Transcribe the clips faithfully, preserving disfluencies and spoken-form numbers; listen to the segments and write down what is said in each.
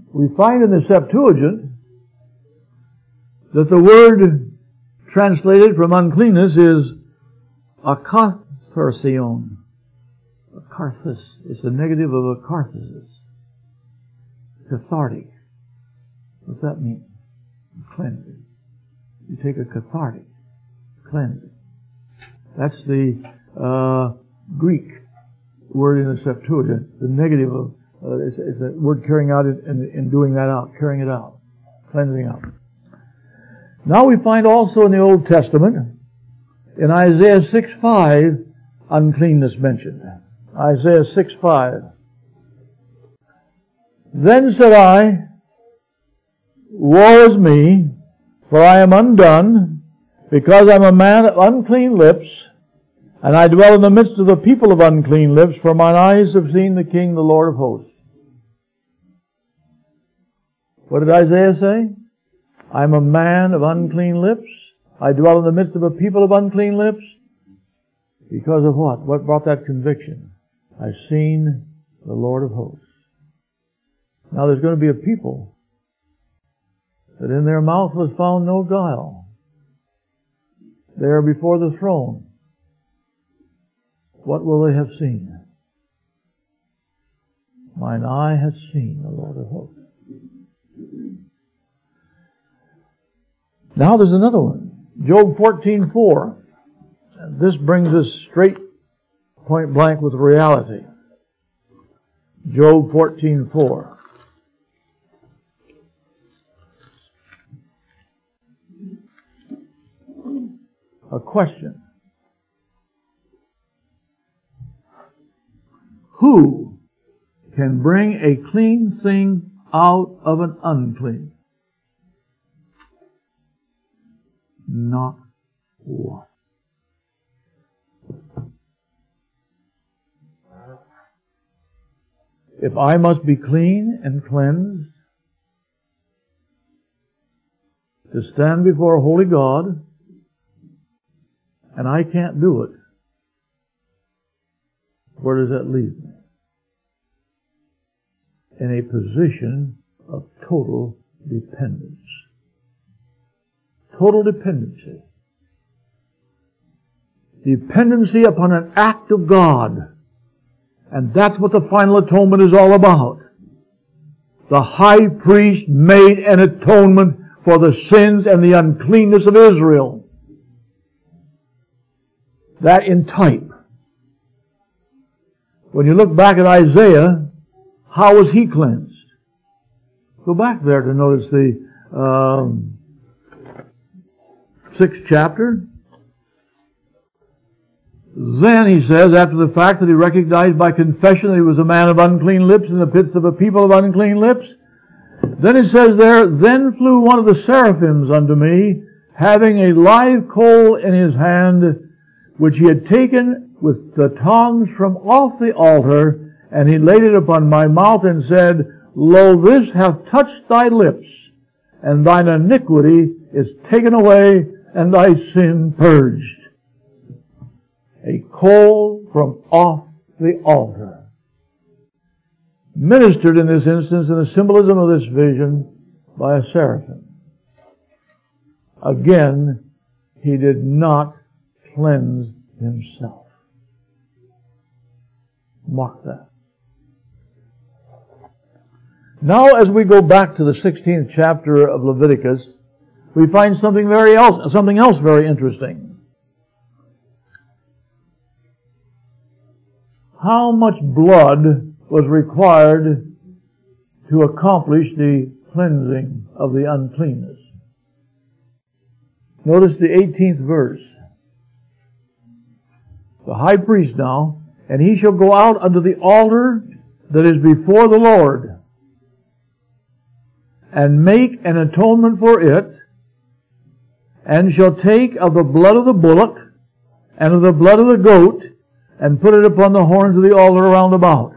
we find in the Septuagint that the word translated from uncleanness is akatharsion. Akarthos. It's the negative of akarthesis. Cathartic. What's that mean? Cleansing. You take a cathartic. Cleansing. That's the uh, Greek word in the Septuagint. The negative of uh, is, is a word carrying out it and, and doing that out, carrying it out, cleansing out. Now we find also in the Old Testament, in Isaiah six five, uncleanness mentioned. Isaiah six five. Then said I, Woe is me, for I am undone, because I am a man of unclean lips, and I dwell in the midst of the people of unclean lips, for mine eyes have seen the King, the Lord of hosts. What did Isaiah say? I am a man of unclean lips. I dwell in the midst of a people of unclean lips. Because of what? What brought that conviction? I've seen the Lord of hosts. Now there's going to be a people that in their mouth was found no guile. They are before the throne. What will they have seen? Mine eye has seen the Lord of hosts. Now there's another one. Job fourteen four. This brings us straight point blank with reality. Job fourteen four. A question. Who can bring a clean thing out of an unclean? Not one. If I must be clean and cleansed to stand before a holy God, and I can't do it, where does that leave me? In a position of total dependence. Total dependency. Dependency upon an act of God. And that's what the final atonement is all about. The high priest made an atonement for the sins and the uncleanness of Israel. That in type. When you look back at Isaiah, how was he cleansed? Go back there to notice the um, sixth chapter. Then, he says, after the fact that he recognized by confession that he was a man of unclean lips in the midst of a people of unclean lips, then it says there, Then flew one of the seraphims unto me, having a live coal in his hand, which he had taken with the tongs from off the altar, and he laid it upon my mouth and said, Lo, this hath touched thy lips, and thine iniquity is taken away, and thy sin purged. A coal from off the altar. Ministered in this instance in the symbolism of this vision by a seraphim. Again, he did not cleanse himself. Mark that. Now, as we go back to the sixteenth chapter of Leviticus, we find something very else, something else very interesting. How much blood was required to accomplish the cleansing of the uncleanness? Notice the eighteenth verse. The high priest now, and he shall go out unto the altar that is before the Lord, and make an atonement for it, and shall take of the blood of the bullock, and of the blood of the goat, and put it upon the horns of the altar round about.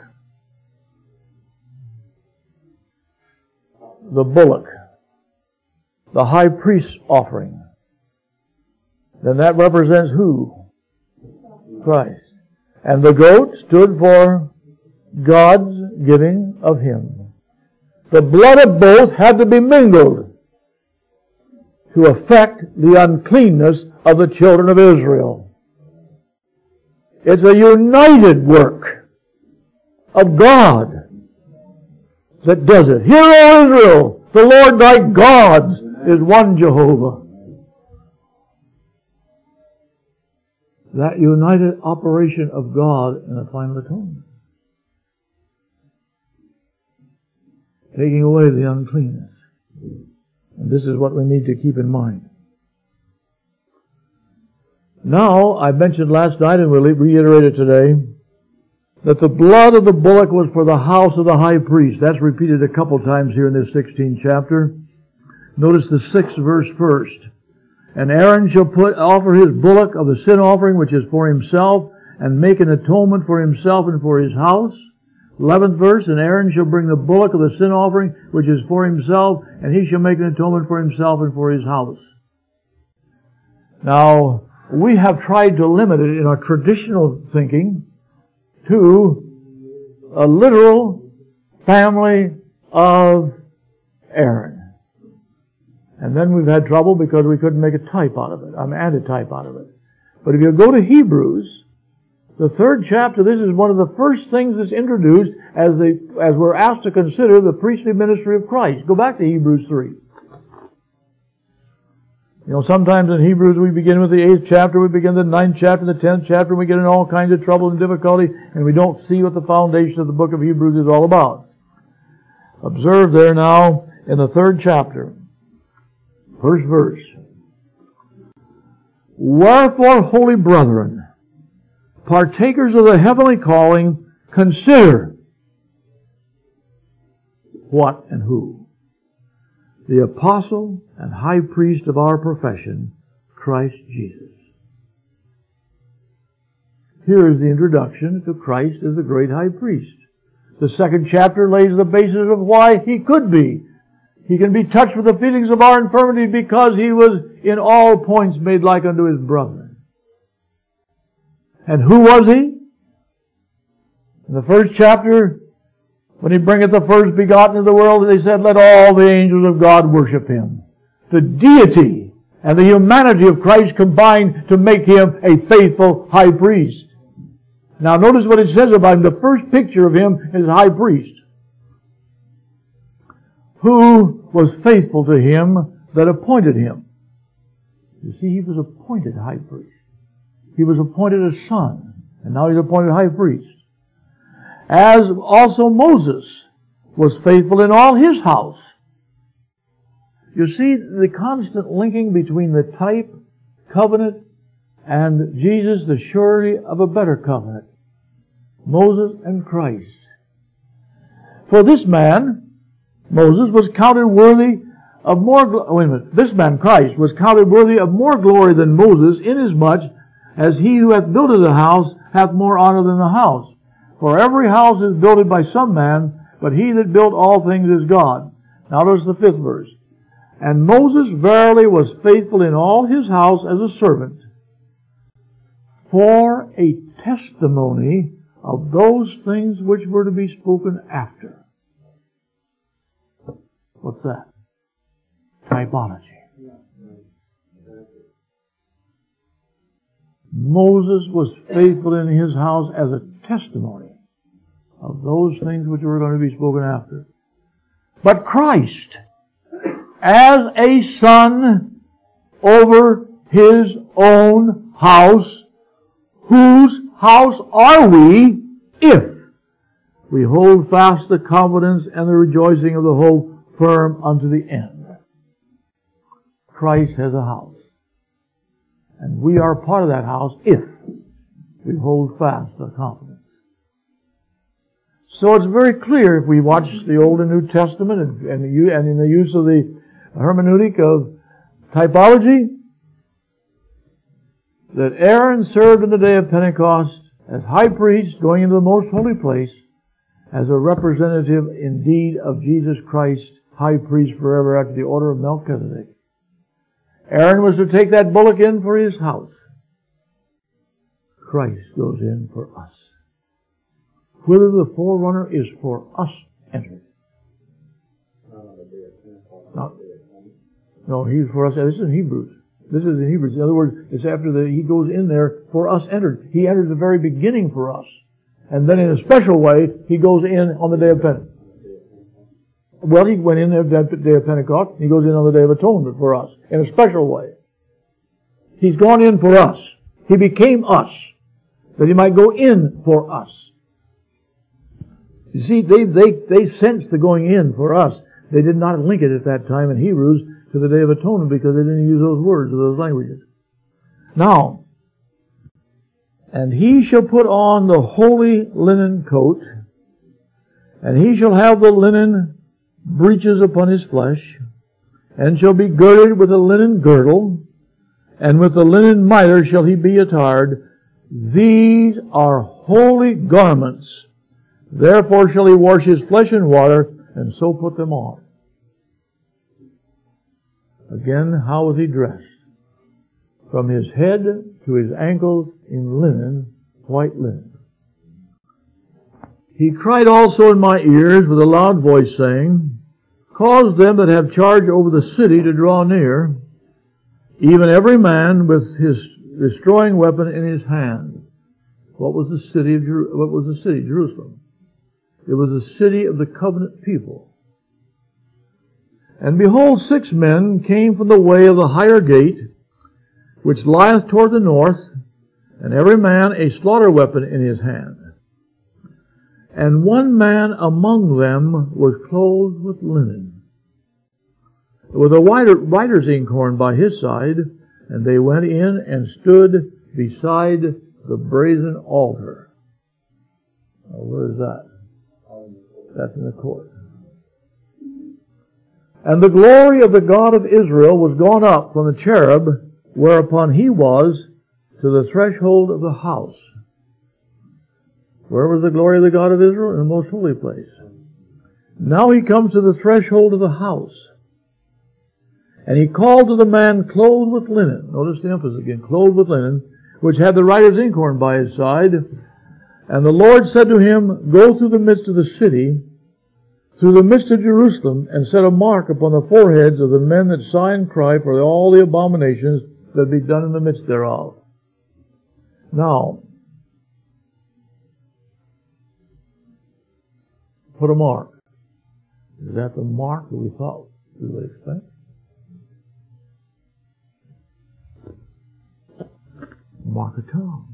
The bullock, the high priest's offering. Then that represents who? Christ. And the goat stood for God's giving of Him. The blood of both had to be mingled to affect the uncleanness of the children of Israel. It's a united work of God that does it. Hear, O Israel, the Lord thy God is one Jehovah. That united operation of God in the final atonement, taking away the uncleanness. And this is what we need to keep in mind. Now, I mentioned last night, and we'll reiterate it today, that the blood of the bullock was for the house of the high priest. That's repeated a couple times here in this sixteenth chapter. Notice the sixth verse first. And Aaron shall put offer his bullock of the sin offering, which is for himself, and make an atonement for himself and for his house. Eleventh verse, and Aaron shall bring the bullock of the sin offering, which is for himself, and he shall make an atonement for himself and for his house. Now, we have tried to limit it in our traditional thinking to a literal family of Aaron. And then we've had trouble because we couldn't make a type out of it, an antitype out of it. But if you go to Hebrews, the third chapter, this is one of the first things that's introduced as the, as we're asked to consider the priestly ministry of Christ. Go back to Hebrews three. You know, sometimes in Hebrews we begin with the eighth chapter, we begin the ninth chapter, the tenth chapter, and we get in all kinds of trouble and difficulty, and we don't see what the foundation of the book of Hebrews is all about. Observe there now in the third chapter, first verse. Wherefore, holy brethren, partakers of the heavenly calling, consider what and who? The apostle and high priest of our profession, Christ Jesus. Here is the introduction to Christ as the great high priest. The second chapter lays the basis of why he could be. He can be touched with the feelings of our infirmity because he was in all points made like unto his brethren. And who was he? In the first chapter, when he bringeth the first begotten of the world, they said, let all the angels of God worship him. The deity and the humanity of Christ combined to make him a faithful high priest. Now notice what it says about him. The first picture of him is high priest, who was faithful to him that appointed him. You see, he was appointed high priest. He was appointed a son, and now he's appointed high priest. As also Moses was faithful in all his house. You see the constant linking between the type, covenant, and Jesus, the surety of a better covenant. Moses and Christ. For this man, Moses, was counted worthy of more, gl- wait a minute, this man, Christ, was counted worthy of more glory than Moses, inasmuch as he who hath builded the house hath more honor than the house. For every house is builded by some man, but he that built all things is God. Now notice the fifth verse. And Moses verily was faithful in all his house as a servant, for a testimony of those things which were to be spoken after. What's that? Typology. Moses was faithful in his house as a testimony of those things which were going to be spoken after. But Christ, as a son over his own house, whose house are we if we hold fast the confidence and the rejoicing of the hope firm unto the end? Christ has a house. And we are part of that house if we hold fast the confidence. So it's very clear if we watch the Old and New Testament and, and, the, and in the use of the hermeneutic of typology, that Aaron served in the day of Pentecost as high priest going into the most holy place as a representative indeed of Jesus Christ, high priest forever after the order of Melchizedek. Aaron was to take that bullock in for his house. Christ goes in for us. Whither the forerunner is for us entered. No, he's for us. This is in Hebrews. This is in Hebrews. In other words, it's after the, he goes in there for us entered. He entered the very beginning for us. And then in a special way, he goes in on the day of Pentecost. Well, he went in there the day of Pentecost. He goes in on the day of atonement for us in a special way. He's gone in for us. He became us, that he might go in for us. You see, they, they, they sensed the going in for us. They did not link it at that time in Hebrews to the Day of Atonement because they didn't use those words or those languages. Now, and he shall put on the holy linen coat, and he shall have the linen breeches upon his flesh, and shall be girded with a linen girdle, and with the linen mitre shall he be attired. These are holy garments. Therefore shall he wash his flesh in water, and so put them on. Again, how was he dressed? From his head to his ankles in linen, white linen. He cried also in my ears with a loud voice, saying, Cause them that have charge over the city to draw near, even every man with his destroying weapon in his hand. What was the city of Jer- what was the city? Jerusalem. It was the city of the covenant people. And behold, six men came from the way of the higher gate, which lieth toward the north, and every man a slaughter weapon in his hand. And one man among them was clothed with linen, with a writer's inkhorn by his side, and they went in and stood beside the brazen altar. Now, where is that? That's in the court. And the glory of the God of Israel was gone up from the cherub, whereupon he was, to the threshold of the house. Where was the glory of the God of Israel? In the most holy place. Now he comes to the threshold of the house. And he called to the man clothed with linen. Notice the emphasis again. Clothed with linen, which had the writer's inkhorn by his side. And the Lord said to him, Go through the midst of the city, through the midst of Jerusalem, and set a mark upon the foreheads of the men that sigh and cry for all the abominations that be done in the midst thereof. Now, put a mark. Is that the mark that we thought we would expect? Mark a tongue.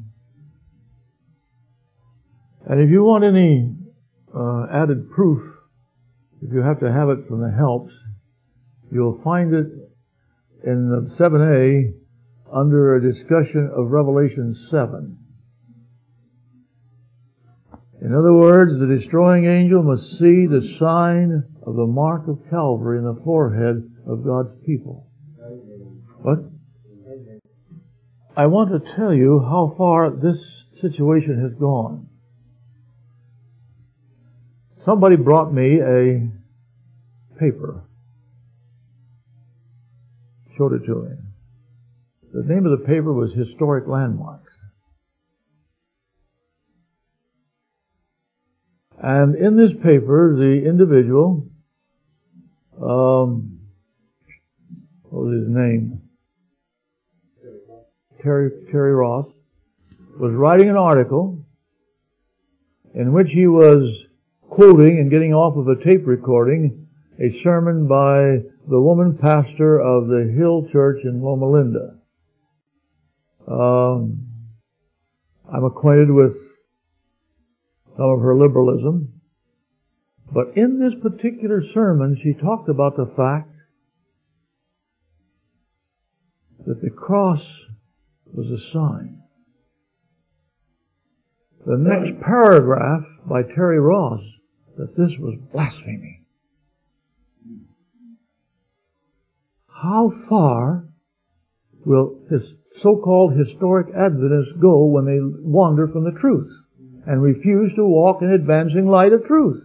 And if you want any uh, added proof, if you have to have it from the helps, you'll find it in the seven A under a discussion of Revelation seven. In other words, the destroying angel must see the sign of the mark of Calvary in the forehead of God's people. What? I want to tell you how far this situation has gone. Somebody brought me a paper, showed it to me. The name of the paper was Historic Landmarks. And in this paper, the individual, um, what was his name? Terry, Terry Ross, was writing an article in which he was quoting and getting off of a tape recording a sermon by the woman pastor of the Hill Church in Loma Linda. Um, I'm acquainted with some of her liberalism, but in this particular sermon she talked about the fact that the cross was a sign. The next paragraph by Terry Ross, that this was blasphemy. How far will his so-called historic Adventists go when they wander from the truth and refuse to walk in advancing light of truth?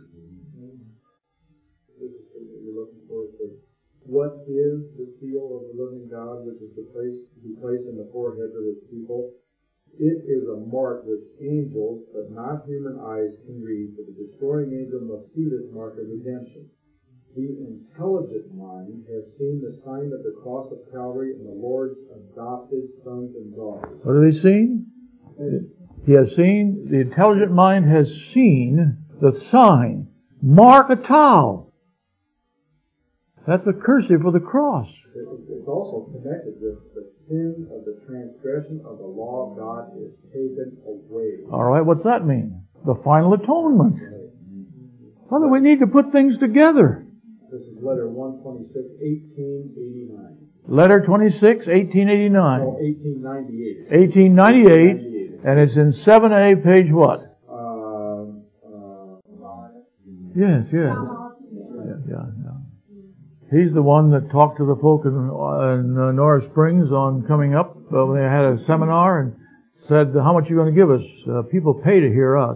What is the seal of the living God which is to, place, to be placed in the foreheads of his people? It is a mark which angels, but not human eyes, can read, but the destroying angel must see this mark of redemption. The intelligent mind has seen the sign of the cross of Calvary and the Lord's adopted sons and daughters. What have they seen? He has seen, the intelligent mind has seen the sign. Mark a tau. That's the cursive for the cross. It's also connected with the sin of the transgression of the law of God is taken away. All right, what's that mean? The final atonement. Brother, we need to put things together. This is letter one twenty-six, eighteen eighty-nine. Letter twenty-six, eighteen eighty-nine. Oh, eighteen ninety-eight. eighteen ninety-eight, and it's in seven A, page what? Uh, uh, yes, yes. Yeah, yeah, yeah. He's the one that talked to the folk in, in uh, Norris Springs on coming up uh, when they had a seminar and said, how much are you going to give us? Uh, people pay to hear us.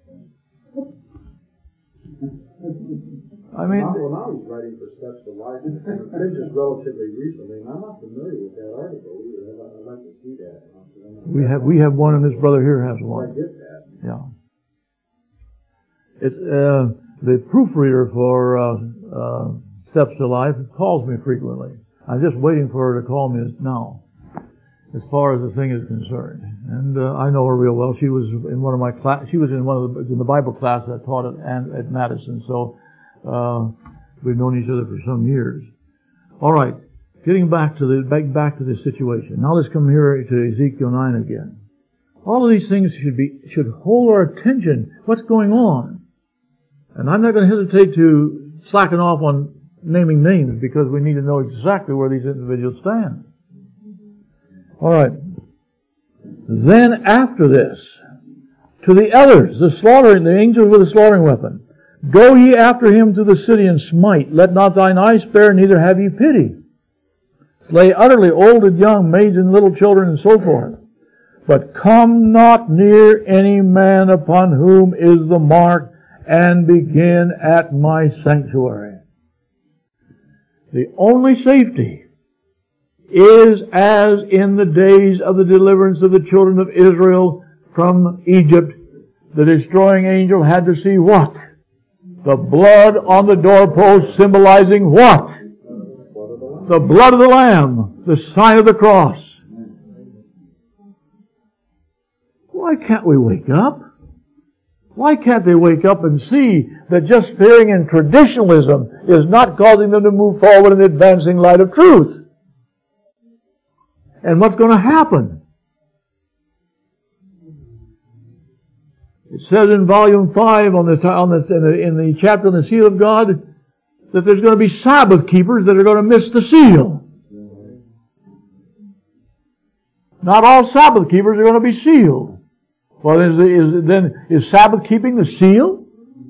I mean, well, now he's writing for Steps to Life. It's been just relatively recently, and I'm not familiar with that article either. I'd, I'd like to see that. We have we have one, and this brother here has one. I get that. Yeah. It's uh, the proofreader for uh, uh, Steps to Life calls me frequently. I'm just waiting for her to call me now, as far as the thing is concerned. And uh, I know her real well. She was in one of my class. She was in one of the in the Bible class that I taught at, at Madison. So. Uh, we've known each other for some years. All right, getting back to the back, back to this situation. Now let's come here to Ezekiel nine again. All of these things should be should hold our attention. What's going on? And I'm not going to hesitate to slacken off on naming names because we need to know exactly where these individuals stand. All right. Then after this, to the others, the slaughtering, the angels with the slaughtering weapon. Go ye after him to the city and smite. Let not thine eye spare, neither have ye pity. Slay utterly old and young, maids and little children, and so forth. But come not near any man upon whom is the mark, and begin at my sanctuary. The only safety is as in the days of the deliverance of the children of Israel from Egypt. The destroying angel had to see what? The blood on the doorpost symbolizing what? The blood of the Lamb, the sign of the cross. Why can't we wake up? Why can't they wake up and see that just fearing in traditionalism is not causing them to move forward in the advancing light of truth? And what's going to happen? It says in volume five on the, on the, in the, in the chapter on the seal of God that there's going to be Sabbath keepers that are going to miss the seal. Not all Sabbath keepers are going to be sealed. Well, is, is then is Sabbath keeping the seal?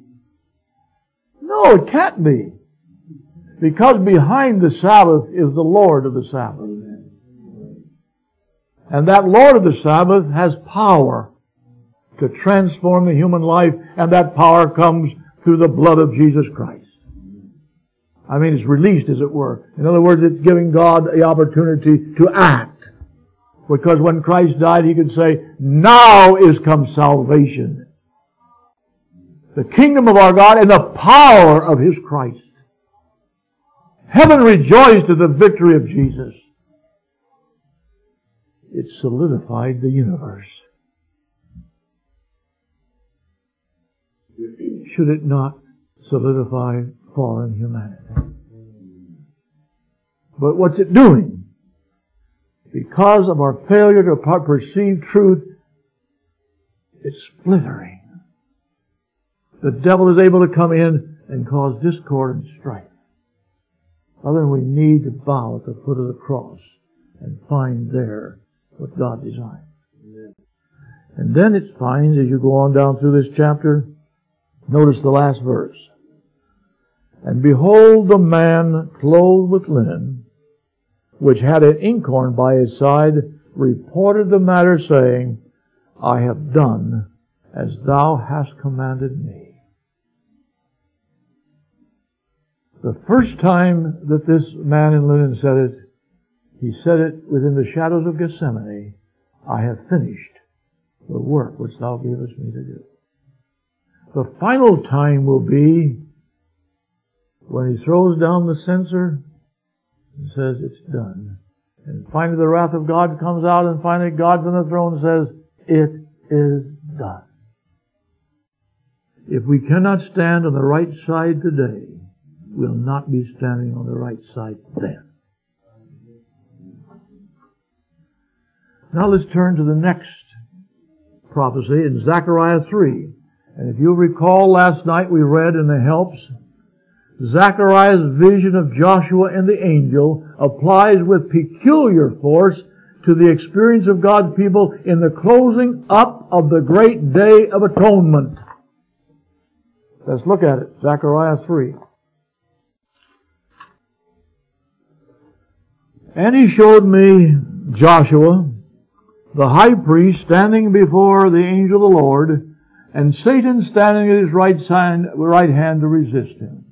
No, it can't be. Because behind the Sabbath is the Lord of the Sabbath. And that Lord of the Sabbath has power to transform the human life, and that power comes through the blood of Jesus Christ. I mean, it's released, as it were. In other words, it's giving God the opportunity to act. Because when Christ died, He could say, now is come salvation. The kingdom of our God and the power of His Christ. Heaven rejoiced at the victory of Jesus. It solidified the universe. Should it not solidify fallen humanity? But what's it doing? Because of our failure to perceive truth, it's splintering. The devil is able to come in and cause discord and strife. Other we need to bow at the foot of the cross and find there what God designed. And then it finds, as you go on down through this chapter, notice the last verse. And behold, the man clothed with linen, which had an inkhorn by his side, reported the matter, saying, I have done as thou hast commanded me. The first time that this man in linen said it, he said it within the shadows of Gethsemane, I have finished the work which thou gavest me to do. The final time will be when he throws down the censer and says, it's done. And finally the wrath of God comes out, and finally God on the throne says, it is done. If we cannot stand on the right side today, we'll not be standing on the right side then. Now let's turn to the next prophecy in Zechariah three. And if you'll recall, last night we read in the helps, Zechariah's vision of Joshua and the angel applies with peculiar force to the experience of God's people in the closing up of the great day of atonement. Let's look at it. Zechariah three. And he showed me Joshua, the high priest, standing before the angel of the Lord, and Satan standing at his right side, right hand to resist him.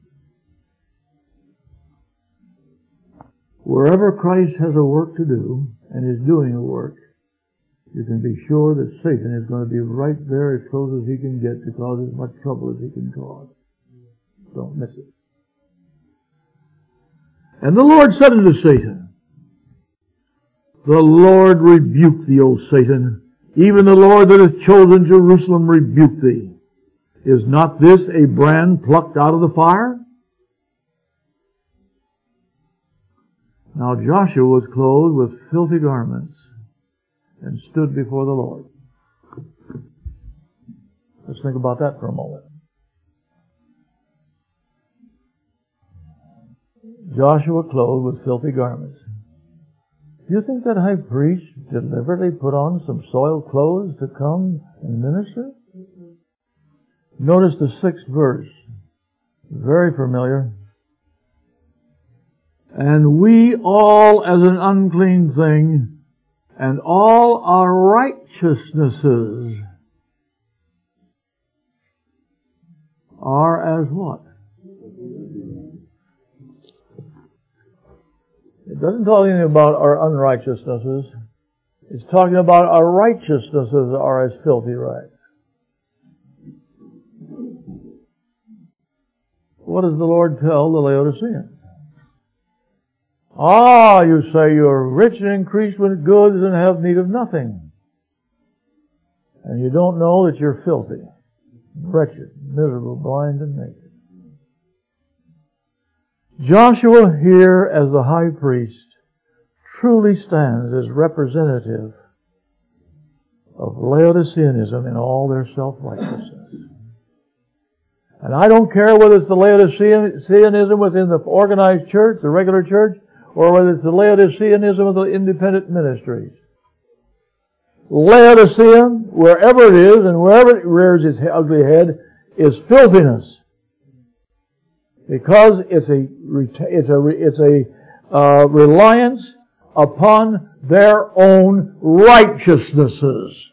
Wherever Christ has a work to do, and is doing a work, you can be sure that Satan is going to be right there as close as he can get to cause as much trouble as he can cause. Don't miss it. And the Lord said unto Satan, the Lord rebuke thee, O Satan. Even the Lord that hath chosen Jerusalem rebuke thee. Is not this a brand plucked out of the fire? Now Joshua was clothed with filthy garments and stood before the Lord. Let's think about that for a moment. Joshua clothed with filthy garments. Do you think that high priest deliberately put on some soiled clothes to come and minister? Notice the sixth verse. Very familiar. And we all as an unclean thing, and all our righteousnesses are as what? It doesn't tell anything about our unrighteousnesses. It's talking about our righteousnesses are as filthy rags. What does the Lord tell the Laodiceans? Ah, you say you are rich and increased with goods and have need of nothing. And you don't know that you're filthy, wretched, miserable, blind, and naked. Joshua here as the high priest truly stands as representative of Laodiceanism in all their self-righteousness. And I don't care whether it's the Laodiceanism within the organized church, the regular church, or whether it's the Laodiceanism of the independent ministries. Laodicea, wherever it is and wherever it rears its ugly head, is filthiness. Because it's a it's a it's a uh, reliance upon their own righteousnesses.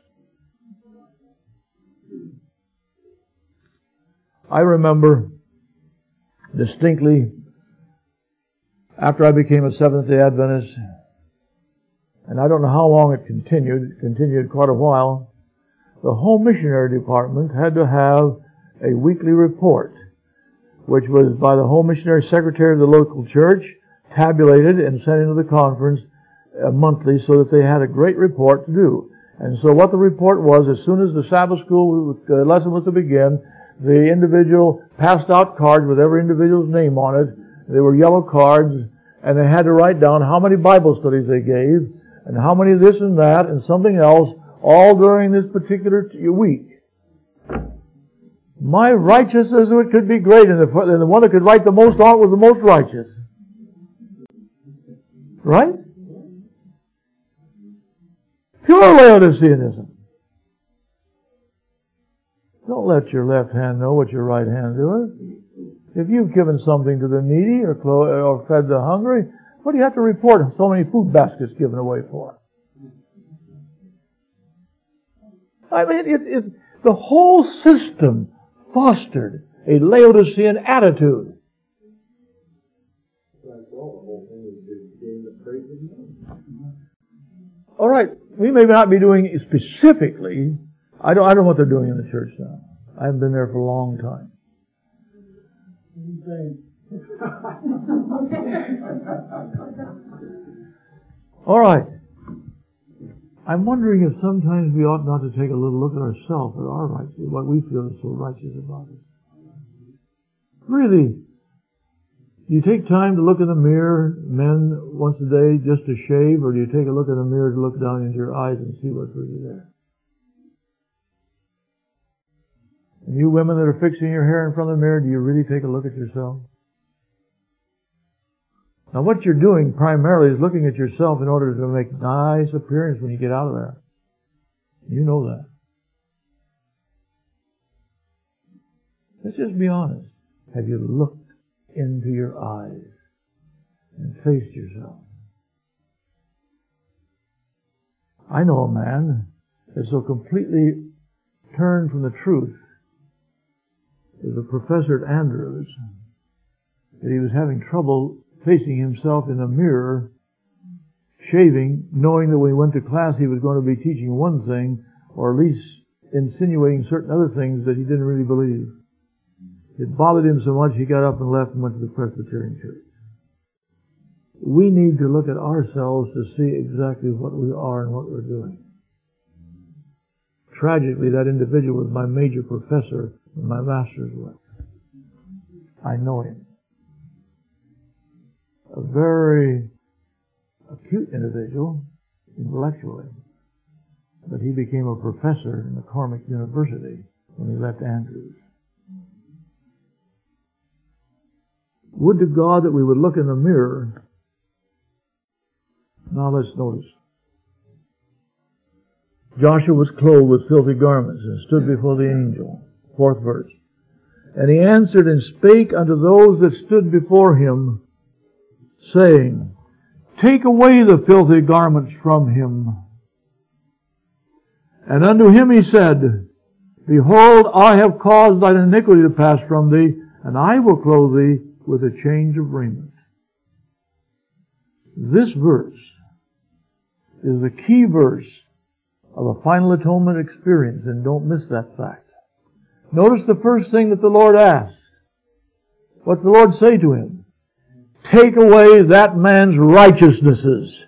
I remember distinctly after I became a Seventh-day Adventist, and I don't know how long it continued. It continued quite a while. The Home Missionary Department had to have a weekly report, which was by the Home Missionary Secretary of the local church, tabulated and sent into the conference uh, monthly so that they had a great report to do. And so what the report was, as soon as the Sabbath school uh, lesson was to begin, the individual passed out cards with every individual's name on it. They were yellow cards, and they had to write down how many Bible studies they gave, and how many this and that, and something else, all during this particular week. My righteousness could be great, and the, and the one that could write the most on it was the most righteous. Right? Pure Laodiceanism. Don't let your left hand know what your right hand does. If you've given something to the needy or, clo- or fed the hungry, what do you have to report so many food baskets given away for? I mean, it, it's the whole system fostered a Laodicean attitude. All right, we may not be doing it specifically. I don't, I don't know what they're doing in the church now. I haven't been there for a long time. All right. I'm wondering if sometimes we ought not to take a little look at ourselves, at our righteousness, what we feel is so righteous about it. Really, do you take time to look in the mirror, men, once a day just to shave, or do you take a look in the mirror to look down into your eyes and see what's really there? And you women that are fixing your hair in front of the mirror, do you really take a look at yourself? Now what you're doing primarily is looking at yourself in order to make a nice appearance when you get out of there. You know that. Let's just be honest. Have you looked into your eyes and faced yourself? I know a man that's so completely turned from the truth as a professor at Andrews that he was having trouble facing himself in a mirror, shaving, knowing that when he went to class he was going to be teaching one thing, or at least insinuating certain other things that he didn't really believe. It bothered him so much he got up and left and went to the Presbyterian Church. We need to look at ourselves to see exactly what we are and what we're doing. Tragically, that individual was my major professor in my master's work. I know him. A very acute individual, intellectually. But he became a professor in McCormick University when he left Andrews. Would to God that we would look in the mirror. Now let's notice. Joshua was clothed with filthy garments and stood before the angel. Fourth verse. And he answered and spake unto those that stood before him, saying, Take away the filthy garments from him. And unto him he said, Behold, I have caused thine iniquity to pass from thee, and I will clothe thee with a change of raiment. This verse is the key verse of a final atonement experience, and don't miss that fact. Notice the first thing that the Lord asked. What's the Lord say to him? Take away that man's righteousnesses.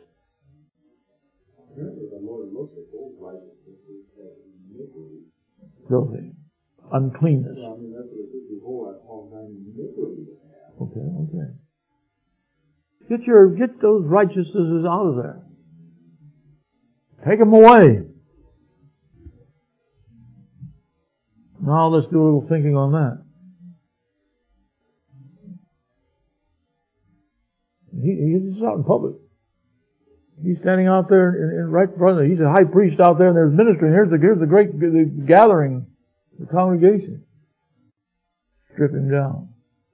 Filthy. Uncleanness. Okay, okay. Get your, get those righteousnesses out of there. Take them away. Now let's do a little thinking on that. He, he's out in public. He's standing out there in, in right in front of him. He's a high priest out there, and there's ministering. Here's the, here's the great the gathering, the congregation. Strip him down.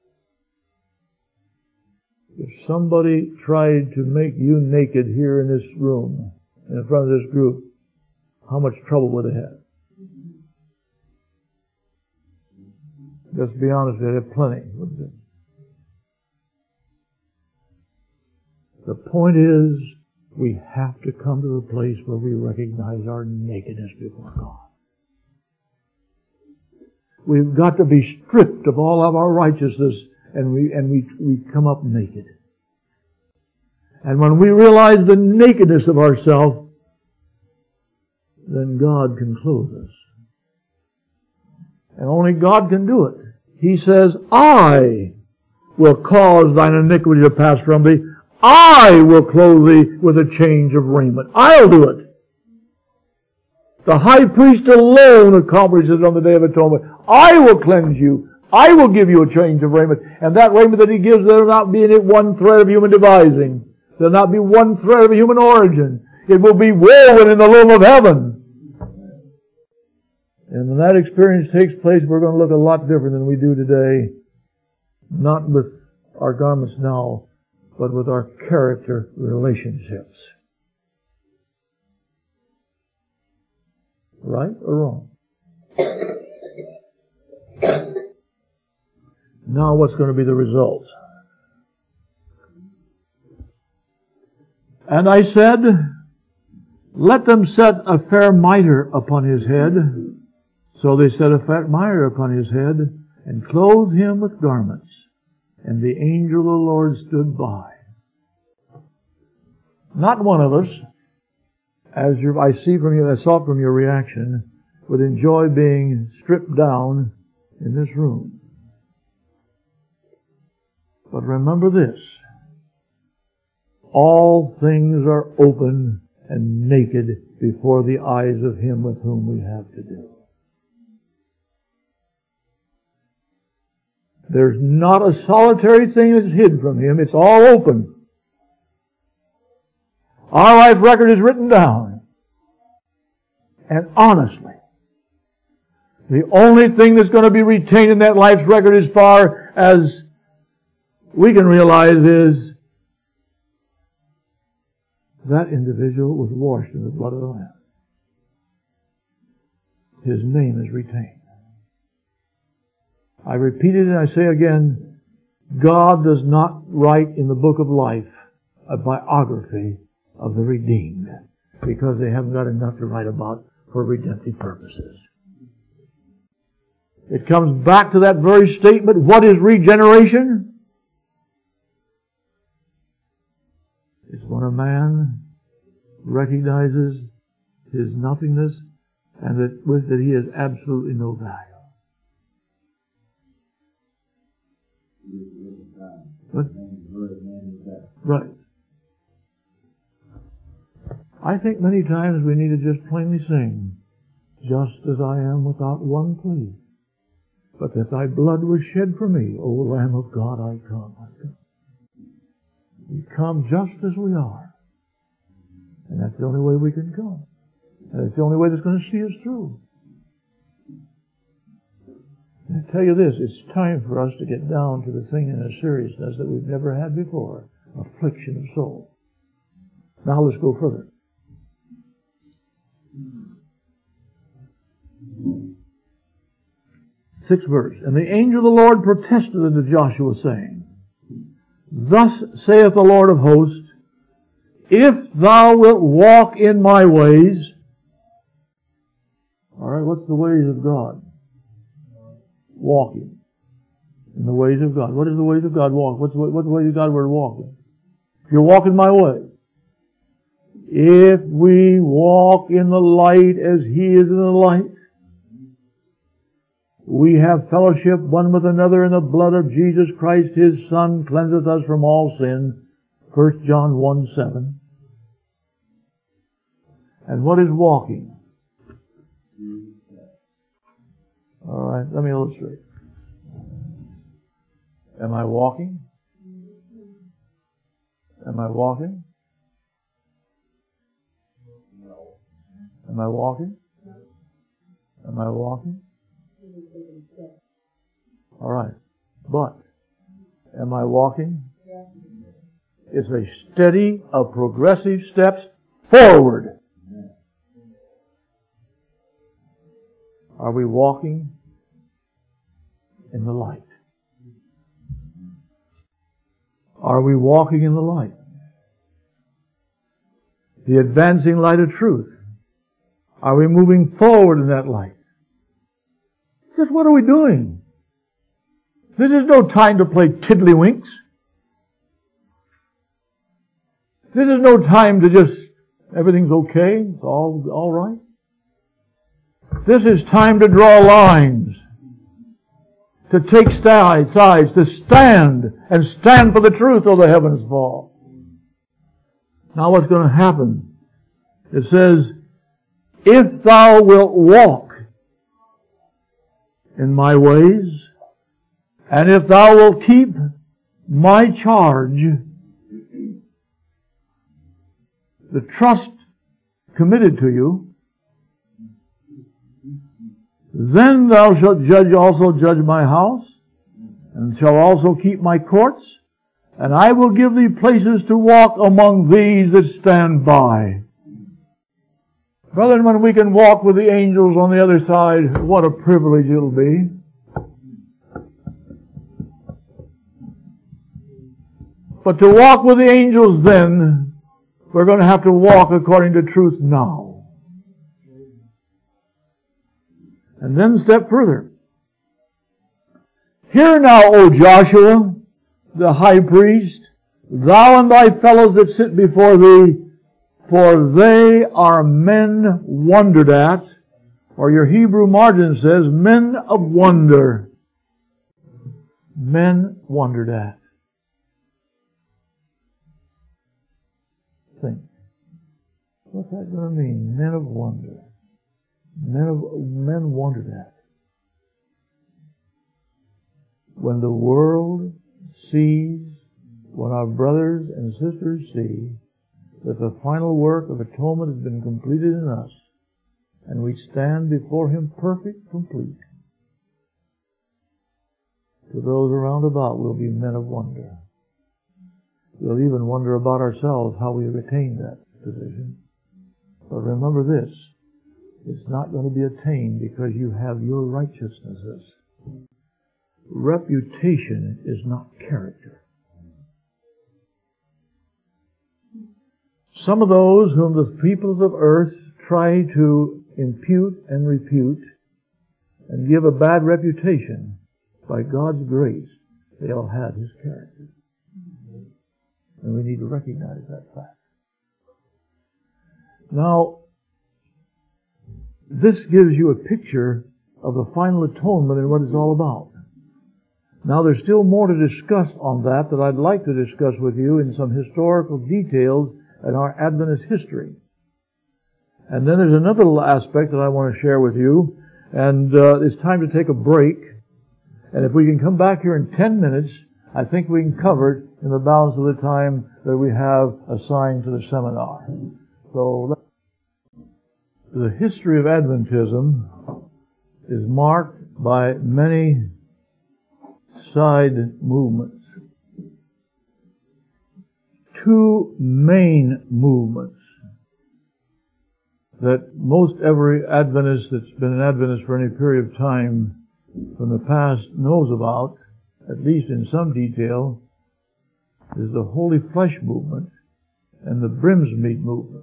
If somebody tried to make you naked here in this room, in front of this group, how much trouble would they have? Just be honest, they'd have plenty, wouldn't they? The point is, we have to come to a place where we recognize our nakedness before God. We've got to be stripped of all of our righteousness, and we and we we come up naked. And when we realize the nakedness of ourselves, then God can clothe us. And only God can do it. He says, I will cause thine iniquity to pass from thee. I will clothe thee with a change of raiment. I'll do it. The high priest alone accomplishes it on the Day of Atonement. I will cleanse you. I will give you a change of raiment. And that raiment that He gives, there will not be in it one thread of human devising. There will not be one thread of human origin. It will be woven in the loom of heaven. And when that experience takes place, we're going to look a lot different than we do today. Not with our garments now, but with our character relationships. Right or wrong? Now what's going to be the result? And I said, let them set a fair mitre upon his head. So they set a fair mitre upon his head, and clothed him with garments. And the angel of the Lord stood by. Not one of us, as you, I see from you, I saw from your reaction, would enjoy being stripped down in this room. But remember this. All things are open and naked before the eyes of Him with whom we have to do. There's not a solitary thing that's hid from Him. It's all open. Our life record is written down. And honestly, the only thing that's going to be retained in that life's record as far as we can realize is that individual was washed in the blood of the Lamb. His name is retained. I repeat it and I say again, God does not write in the book of life a biography of the redeemed because they haven't got enough to write about for redemptive purposes. It comes back to that very statement, what is regeneration? It's when a man recognizes his nothingness and that with it he has absolutely no value. What? Right. I think many times we need to just plainly sing, just as I am without one plea, but that thy blood was shed for me, O Lamb of God, I come, I come. We come just as we are. And that's the only way we can come. And it's the only way that's going to see us through. And I tell you this, it's time for us to get down to the thing in a seriousness that we've never had before. Affliction of soul. Now let's go further. Sixth verse. And the angel of the Lord protested unto Joshua, saying, Thus saith the Lord of hosts, if thou wilt walk in my ways. All right, what's the ways of God? Walking in the ways of God. What is the ways of God? Walk. What's the way, what's the ways of God we're walking? You're walking my way. If we walk in the light as He is in the light, we have fellowship one with another in the blood of Jesus Christ, His Son, cleanseth us from all sin. First John one seven. And what is walking? All right, let me illustrate. Am I walking? Am I walking? Am I walking? Am I walking? All right. But, am I walking? It's a steady of progressive steps forward. Are we walking in the light? Are we walking in the light? The advancing light of truth. Are we moving forward in that light? Just what are we doing? This is no time to play tiddlywinks. This is no time to just, everything's okay, it's all, all right. This is time to draw lines, to take sides, sides, to stand, and stand for the truth till the heavens fall. Now what's going to happen? It says, if thou wilt walk in my ways, and if thou wilt keep my charge, the trust committed to you, then thou shalt judge also judge my house, and shalt also keep my courts, and I will give thee places to walk among these that stand by. Brethren, when we can walk with the angels on the other side, what a privilege it'll be. But to walk with the angels then, we're going to have to walk according to truth now. And then step further. Hear now, O Joshua, the high priest, thou and thy fellows that sit before thee, for they are men wondered at, or your Hebrew margin says, men of wonder. Men wondered at. Think. What's that going to mean? Men of wonder. Men of men wondered at. When the world sees, when our brothers and sisters see that the final work of atonement has been completed in us, and we stand before Him perfect, complete, to those around about we'll be men of wonder. We'll even wonder about ourselves how we have attained that position. But remember this, it's not going to be attained because you have your righteousnesses. Reputation is not character. Some of those whom the peoples of earth try to impute and repute and give a bad reputation, by God's grace, they all have His character. And we need to recognize that fact. Now, this gives you a picture of the final atonement and what it's all about. Now, there's still more to discuss on that that I'd like to discuss with you in some historical details in our Adventist history. And then there's another little aspect that I want to share with you, and uh, it's time to take a break. And if we can come back here in ten minutes, I think we can cover it in the balance of the time that we have assigned to the seminar. So, the history of Adventism is marked by many side movements. Two main movements that most every Adventist that's been an Adventist for any period of time from the past knows about, at least in some detail, is the Holy Flesh movement and the Brimsmead movement.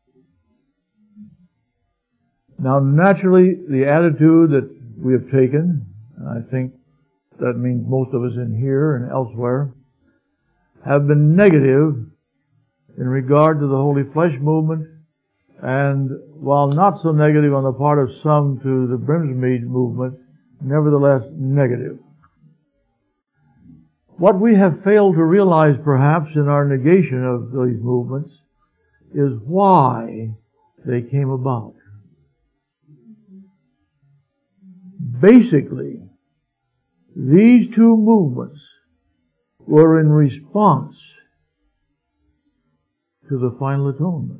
Now, naturally, the attitude that we have taken, and I think that means most of us in here and elsewhere, have been negative in regard to the Holy Flesh movement, and while not so negative on the part of some to the Brimsmead movement, nevertheless negative. What we have failed to realize perhaps in our negation of these movements is why they came about. Basically, these two movements were in response to the final atonement.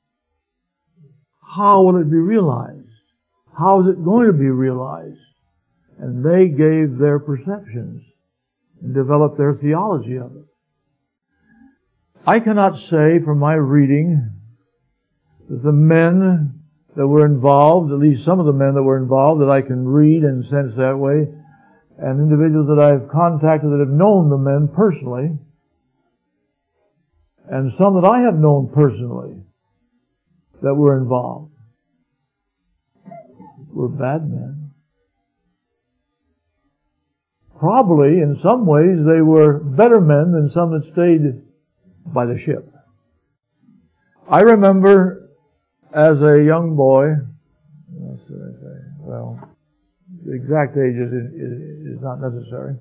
How will it be realized? How is it going to be realized? And they gave their perceptions and developed their theology of it. I cannot say from my reading that the men that were involved, at least some of the men that were involved that I can read and sense that way, and individuals that I've contacted that have known the men personally, and some that I have known personally that were involved, were bad men. Probably, in some ways, they were better men than some that stayed by the ship. I remember as a young boy, what should I say? Well, the exact age is, is, is not necessary.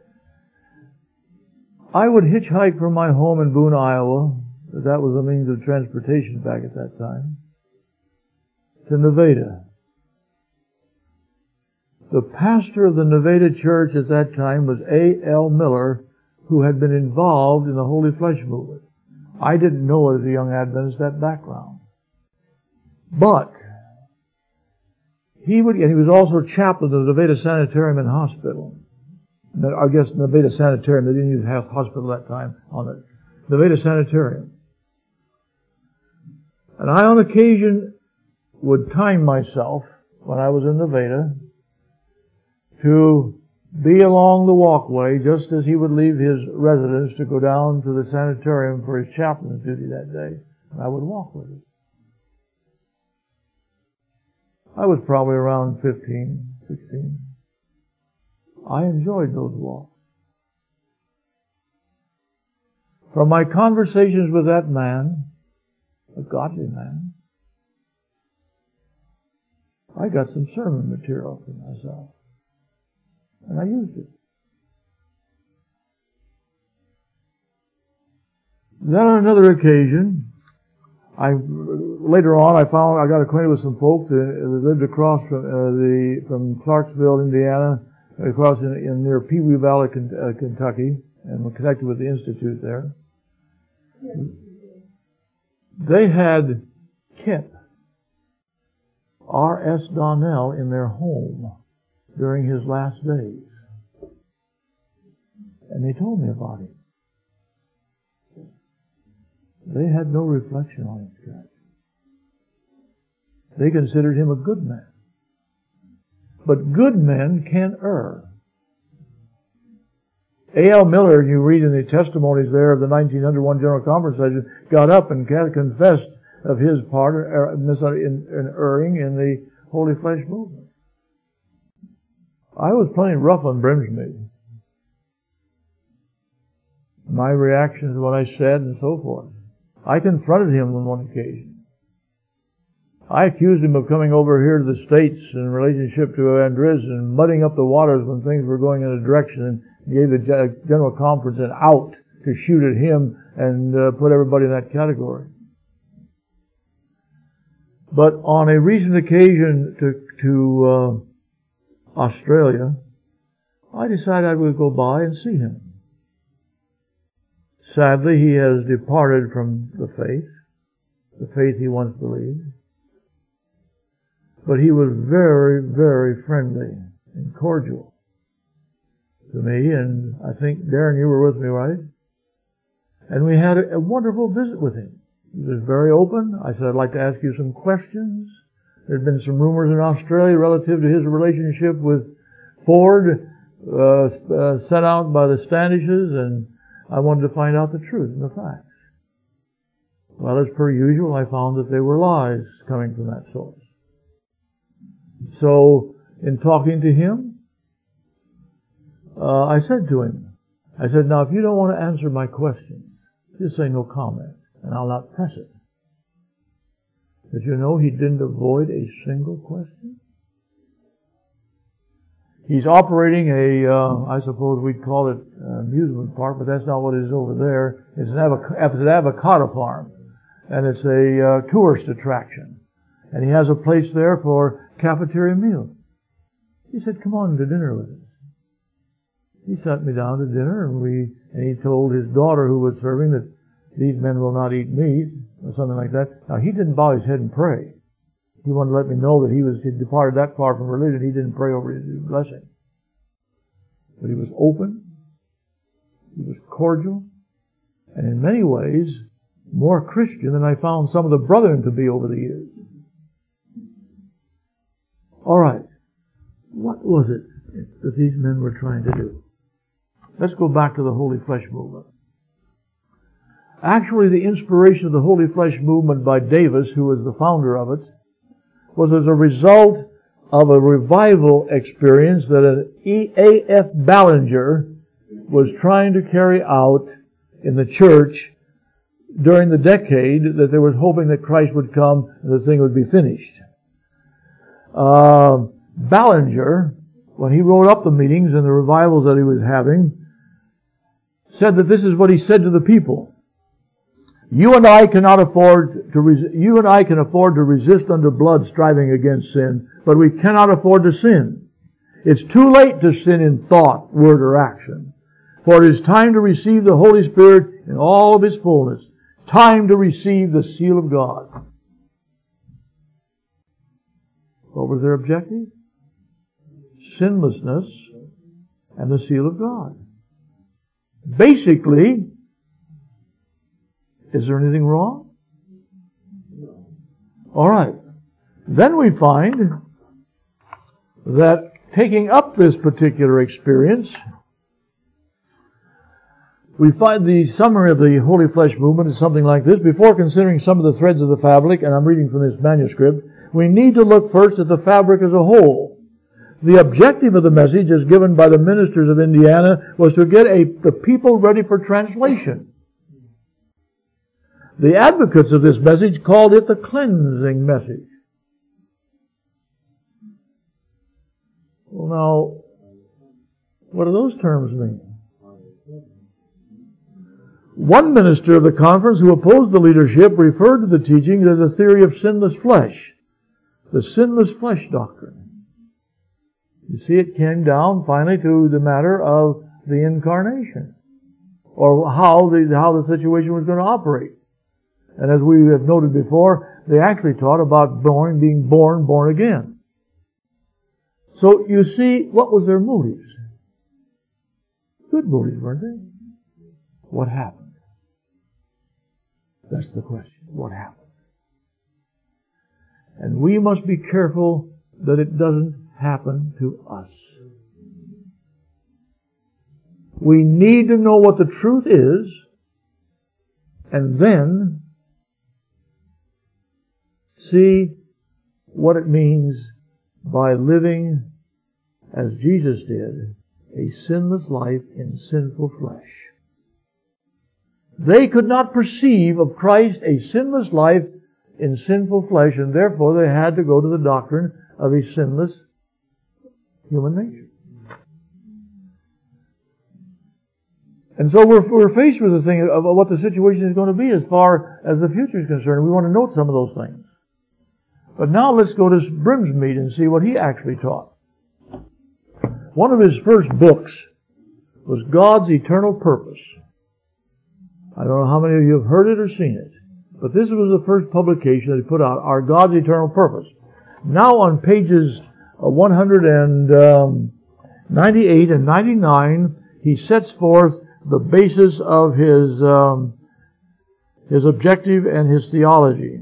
I would hitchhike from my home in Boone, Iowa, that was a means of transportation back at that time, to Nevada. The pastor of the Nevada church at that time was A L Miller, who had been involved in the Holy Flesh movement. I didn't know as a young Adventist that background. But he would, and he was also chaplain of the Nevada Sanitarium and Hospital. I guess Nevada Sanitarium, they didn't use hospital at that time on it. Nevada Sanitarium. And I on occasion would time myself when I was in Nevada to be along the walkway just as he would leave his residence to go down to the sanitarium for his chaplain's duty that day. And I would walk with him. I was probably around fifteen, sixteen. I enjoyed those walks. from my conversations with that man, a godly man, I got some sermon material for myself. And I used it. Then on another occasion, I later on I found I got acquainted with some folk that, that lived across from uh, the from Clarksville, Indiana, across in, in near Pee Wee Valley, uh, Kentucky, and were connected with the institute there. They had Kip R S Donnell in their home during his last days, and they told me about him. They had no reflection on his character. They considered him a good man. But good men can err. A L Miller, you read in the testimonies there of the nineteen oh one General Conference session, got up and confessed of his part in erring in the Holy Flesh movement. I was plenty rough on Brimsmead. My reactions to what I said and so forth. I confronted him on one occasion. I accused him of coming over here to the States in relationship to Andres and mudding up the waters when things were going in a direction, and gave the General Conference an out to shoot at him and uh, put everybody in that category. But on a recent occasion to, to uh, Australia, I decided I would go by and see him. Sadly, he has departed from the faith, the faith he once believed. But he was very, very friendly and cordial to me, and I think, Darren, you were with me, right? And we had a, a wonderful visit with him. He was very open. I said, I'd like to ask you some questions. There had been some rumors in Australia relative to his relationship with Ford, uh, uh, sent out by the Standishes, and I wanted to find out the truth and the facts. Well, as per usual, I found that they were lies coming from that source. So, in talking to him, uh, I said to him, I said, now if you don't want to answer my questions, just say no comment, and I'll not press it. Did you know he didn't avoid a single question? He's operating a, uh, I suppose we'd call it an amusement park, but that's not what it is over there. It's an, avoc- it's an avocado farm, and it's a uh, tourist attraction. And he has a place there for cafeteria meals. He said, come on to dinner with us. He sat me down to dinner, and we, and he told his daughter who was serving that these men will not eat meat, or something like that. Now, he didn't bow his head and pray. He wanted to let me know that he was, he departed that far from religion, he didn't pray over his blessing. But he was open, he was cordial, and in many ways, more Christian than I found some of the brethren to be over the years. All right. What was it that these men were trying to do? Let's go back to the Holy Flesh movement. Actually, the inspiration of the Holy Flesh movement by Davis, who was the founder of it, was as a result of a revival experience that an A F Ballinger was trying to carry out in the church during the decade that they were hoping that Christ would come and the thing would be finished. Uh, Ballinger, when he wrote up the meetings and the revivals that he was having, said that this is what he said to the people. You and I cannot afford to, res- you and I can afford to resist under blood striving against sin, but we cannot afford to sin. It's too late to sin in thought, word, or action. For it is time to receive the Holy Spirit in all of His fullness. Time to receive the seal of God. What was their objective? Sinlessness and the seal of God. Basically, is there anything wrong? All right. Then we find that taking up this particular experience, we find the summary of the Holy Flesh movement is something like this. Before considering some of the threads of the fabric, and I'm reading from this manuscript, we need to look first at the fabric as a whole. The objective of the message, as given by the ministers of Indiana, was to get a, the people ready for translation. The advocates of this message called it the cleansing message. Well, now, what do those terms mean? One minister of the conference who opposed the leadership referred to the teaching as a theory of sinless flesh, the sinless flesh doctrine. You see, it came down finally to the matter of the incarnation, or how the, how the situation was going to operate. And as we have noted before, they actually taught about born, being born, born again. So you see, what was their motives? Good motives, weren't they? What happened? That's the question. What happened? And we must be careful that it doesn't happen to us. We need to know what the truth is, and then see what it means by living as Jesus did, a sinless life in sinful flesh. They could not perceive of Christ a sinless life in sinful flesh, and therefore they had to go to the doctrine of a sinless human nature. And so we're, we're faced with the thing of what the situation is going to be as far as the future is concerned. We want to note some of those things. But now let's go to Brimsmead and see what he actually taught. One of his first books was God's Eternal Purpose. I don't know how many of you have heard it or seen it, but this was the first publication that he put out, Our God's Eternal Purpose. Now on pages one ninety-eight and ninety-nine, he sets forth the basis of his um, his objective and his theology.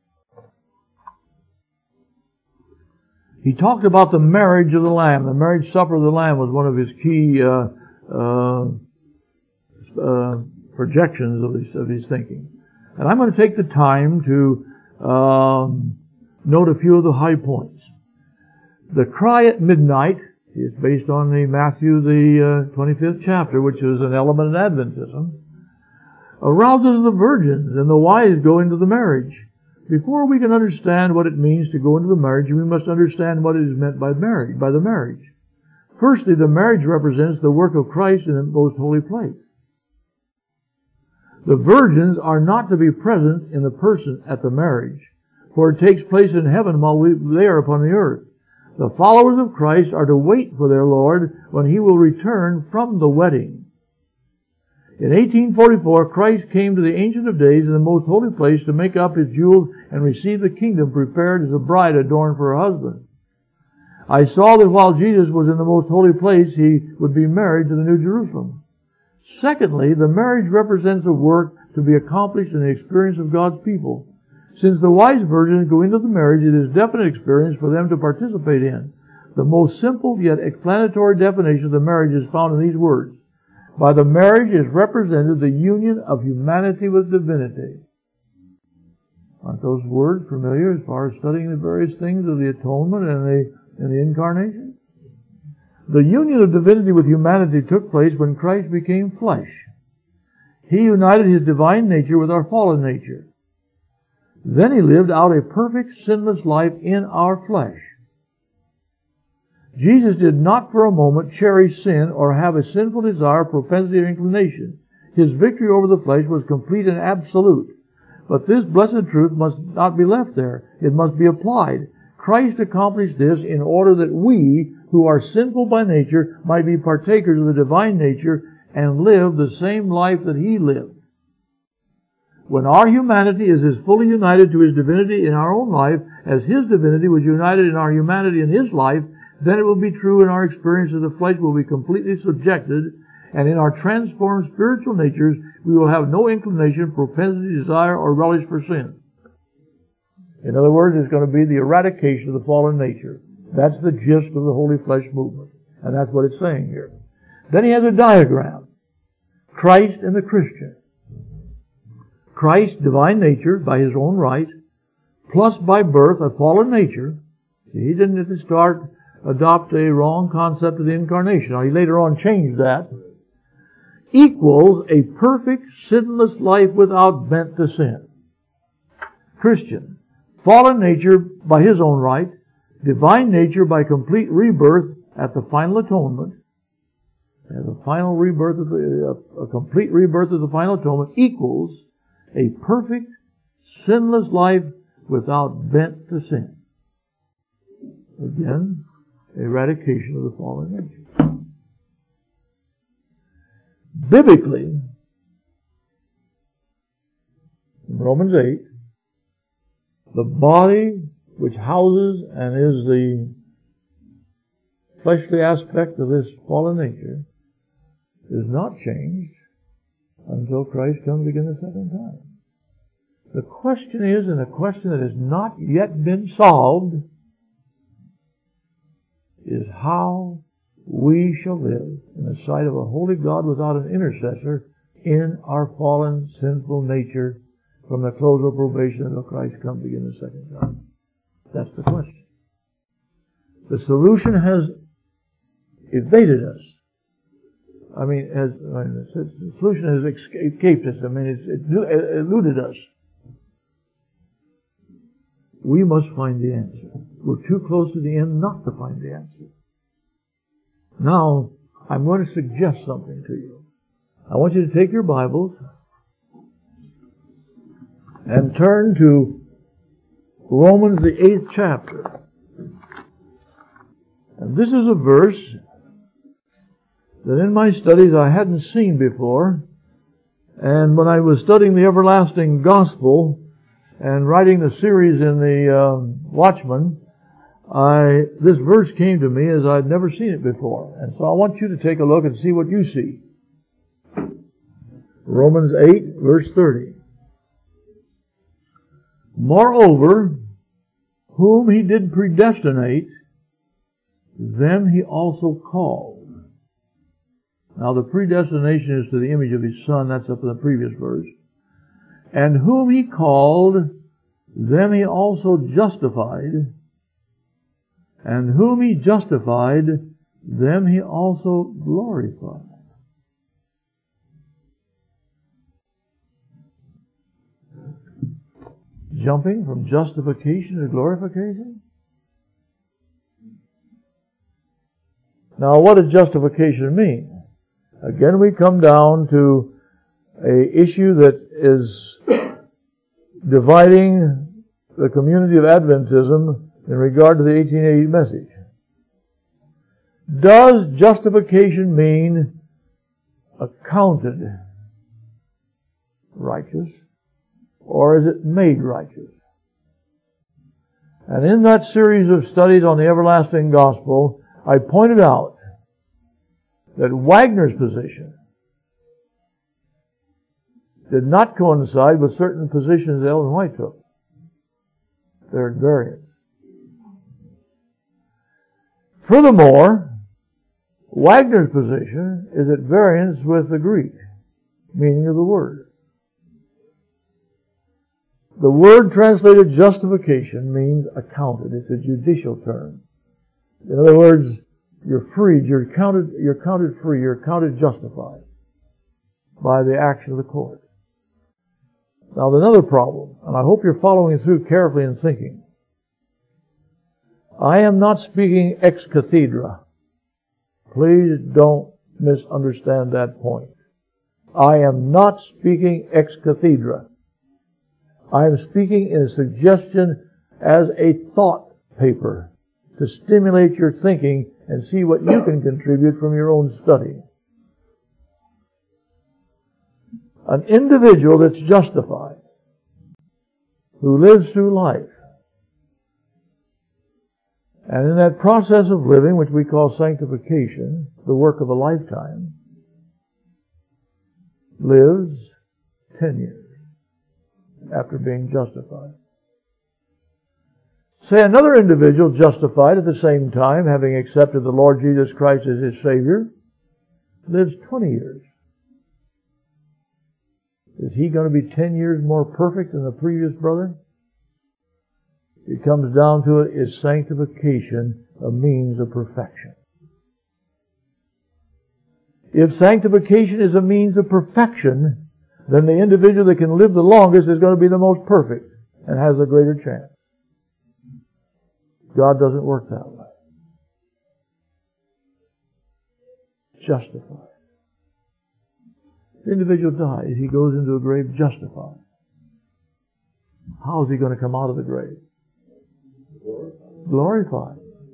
He talked about the marriage of the Lamb. The marriage supper of the Lamb was one of his key uh, uh, uh, projections of his, of his thinking. And I'm going to take the time to um, note a few of the high points. The cry at midnight is based on the Matthew, the uh, twenty-fifth chapter, which is an element in Adventism, arouses the virgins and the wise go into the marriage. Before we can understand what it means to go into the marriage, we must understand what is meant by marriage, by the marriage. Firstly, the marriage represents the work of Christ in the most holy place. The virgins are not to be present in the person at the marriage, for it takes place in heaven while we, they are upon the earth. The followers of Christ are to wait for their Lord when He will return from the wedding. In eighteen forty-four, Christ came to the Ancient of Days in the most holy place to make up His jewels and receive the kingdom prepared as a bride adorned for her husband. I saw that while Jesus was in the most holy place, He would be married to the New Jerusalem. Secondly, the marriage represents a work to be accomplished in the experience of God's people. Since the wise virgins go into the marriage, it is definite experience for them to participate in. The most simple yet explanatory definition of the marriage is found in these words. By the marriage is represented the union of humanity with divinity. Aren't those words familiar as far as studying the various things of the atonement and the, and the incarnation? The union of divinity with humanity took place when Christ became flesh. He united His divine nature with our fallen nature. Then He lived out a perfect, sinless life in our flesh. Jesus did not for a moment cherish sin or have a sinful desire, propensity, or inclination. His victory over the flesh was complete and absolute. But this blessed truth must not be left there. It must be applied. Christ accomplished this in order that we, who are sinful by nature, might be partakers of the divine nature and live the same life that He lived. When our humanity is as fully united to His divinity in our own life as His divinity was united in our humanity in His life, then it will be true in our experience that the flesh will be completely subjected, and in our transformed spiritual natures we will have no inclination, propensity, desire, or relish for sin. In other words, it's going to be the eradication of the fallen nature. That's the gist of the Holy Flesh movement. And that's what it's saying here. Then he has a diagram. Christ and the Christian. Christ, divine nature, by His own right, plus by birth, a fallen nature. See, He didn't at the start adopt a wrong concept of the incarnation. Now, He later on changed that. equals a perfect, sinless life without bent to sin. Christian, fallen nature by his own right, divine nature by complete rebirth at the final atonement, and the final rebirth of the, a, a complete rebirth of the final atonement equals a perfect, sinless life without bent to sin. Again, eradication of the fallen nature. Biblically, in Romans eight, the body which houses and is the fleshly aspect of this fallen nature is not changed until Christ comes again the second time. The question is, and a question that has not yet been solved, is how we shall live in the sight of a holy God without an intercessor in our fallen, sinful nature from the close of probation until Christ comes again the second time. That's the question. The solution has evaded us. I mean, has, I mean the solution has escaped us. I mean, it's, it eluded us. We must find the answer. We're too close to the end not to find the answer. Now, I'm going to suggest something to you. I want you to take your Bibles and turn to Romans, the eighth chapter. And this is a verse that in my studies I hadn't seen before. And when I was studying the everlasting gospel and writing the series in the uh, Watchman, I, this verse came to me as I'd never seen it before. And so I want you to take a look and see what you see. Romans eight, verse thirty. Moreover, whom he did predestinate, them he also called. Now the predestination is to the image of his Son. That's up in the previous verse. And whom he called, them he also justified. And whom he justified, them he also glorified. Jumping from justification to glorification? Now, what does justification mean? Again, we come down to an issue that is dividing the community of Adventism in regard to the eighteen eighty message. Does justification mean accounted righteous, or is it made righteous? And in that series of studies on the everlasting gospel, I pointed out that Wagner's position did not coincide with certain positions that Ellen White took. They're at variance. Furthermore, Wagner's position is at variance with the Greek meaning of the word. The word translated justification means accounted. It's a judicial term. In other words, you're freed, you're counted, you're counted free, you're counted justified by the action of the court. Now, another problem, and I hope you're following through carefully and thinking. I am not speaking ex cathedra. Please don't misunderstand that point. I am not speaking ex cathedra. I am speaking in a suggestion as a thought paper to stimulate your thinking and see what you can contribute from your own study. An individual that's justified, who lives through life, and in that process of living, which we call sanctification, the work of a lifetime, lives ten years after being justified. Say another individual justified at the same time, having accepted the Lord Jesus Christ as his Savior, lives twenty years. Is he going to be ten years more perfect than the previous brother? It comes down to it, is sanctification a means of perfection? If sanctification is a means of perfection, then the individual that can live the longest is going to be the most perfect and has a greater chance. God doesn't work that way. Justified. The individual dies, he goes into a grave justified. How is he going to come out of the grave? Glorified.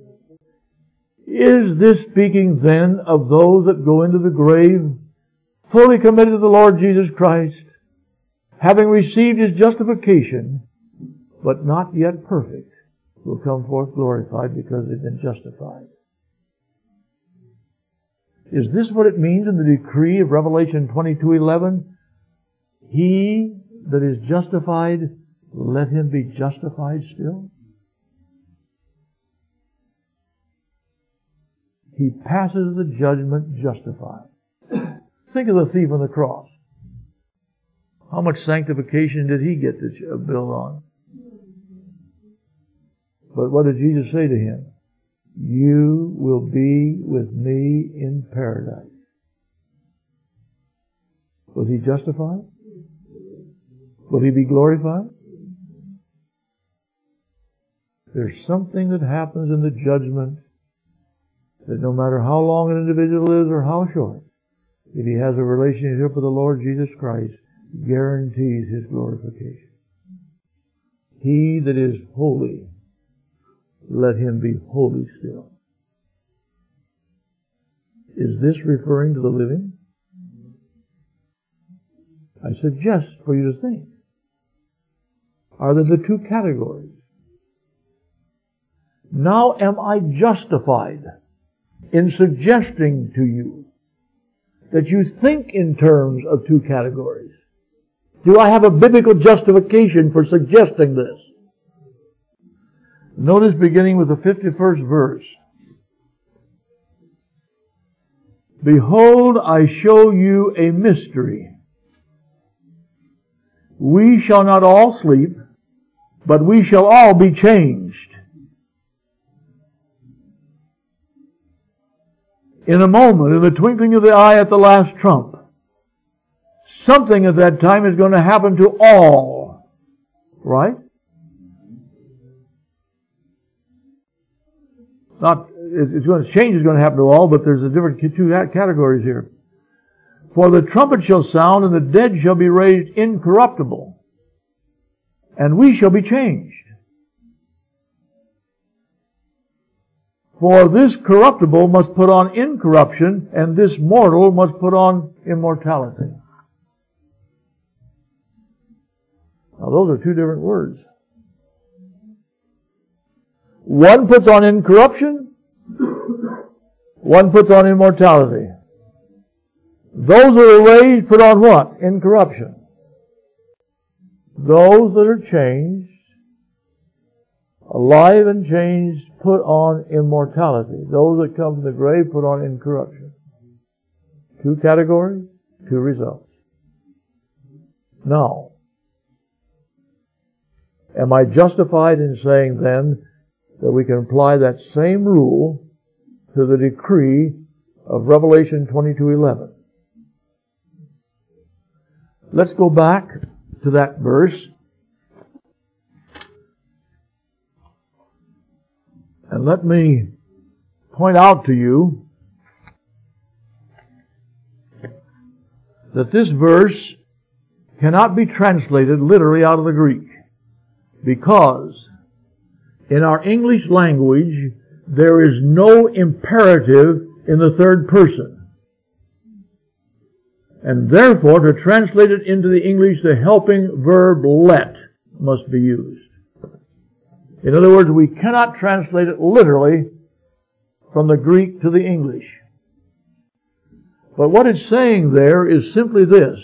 Is this speaking then of those that go into the grave fully committed to the Lord Jesus Christ, having received His justification, but not yet perfect, will come forth glorified because they've been justified? Is this what it means in the decree of Revelation twenty-two eleven? He that is justified, let him be justified still. He passes the judgment justified. Think of the thief on the cross. How much sanctification did he get to build on? But what did Jesus say to him? You will be with me in paradise. Was he justified? Will he be glorified? There's something that happens in the judgment that no matter how long an individual is or how short, if he has a relationship with the Lord Jesus Christ, guarantees his glorification. He that is holy, let him be holy still. Is this referring to the living? I suggest for you to think. Are there the two categories? Now am I justified in suggesting to you that you think in terms of two categories? Do I have a biblical justification for suggesting this? Notice beginning with the fifty-first verse. Behold, I show you a mystery. We shall not all sleep, but we shall all be changed. In a moment, in the twinkling of the eye at the last trump, something at that time is going to happen to all. Right? Not, it's going to change is going to happen to all, but there's a different two categories here. For the trumpet shall sound, and the dead shall be raised incorruptible, and we shall be changed. For this corruptible must put on incorruption, and this mortal must put on immortality. Now those are two different words. One puts on incorruption, one puts on immortality. Those that are raised put on what? Incorruption. Those that are changed, alive and changed, put on immortality. Those that come from the grave put on incorruption. Two categories, two results. Now, am I justified in saying then that we can apply that same rule to the decree of Revelation twenty-two eleven? Let's go back to that verse. And let me point out to you that this verse cannot be translated literally out of the Greek, because in our English language there is no imperative in the third person. And therefore, to translate it into the English, the helping verb let must be used. In other words, we cannot translate it literally from the Greek to the English. But what it's saying there is simply this.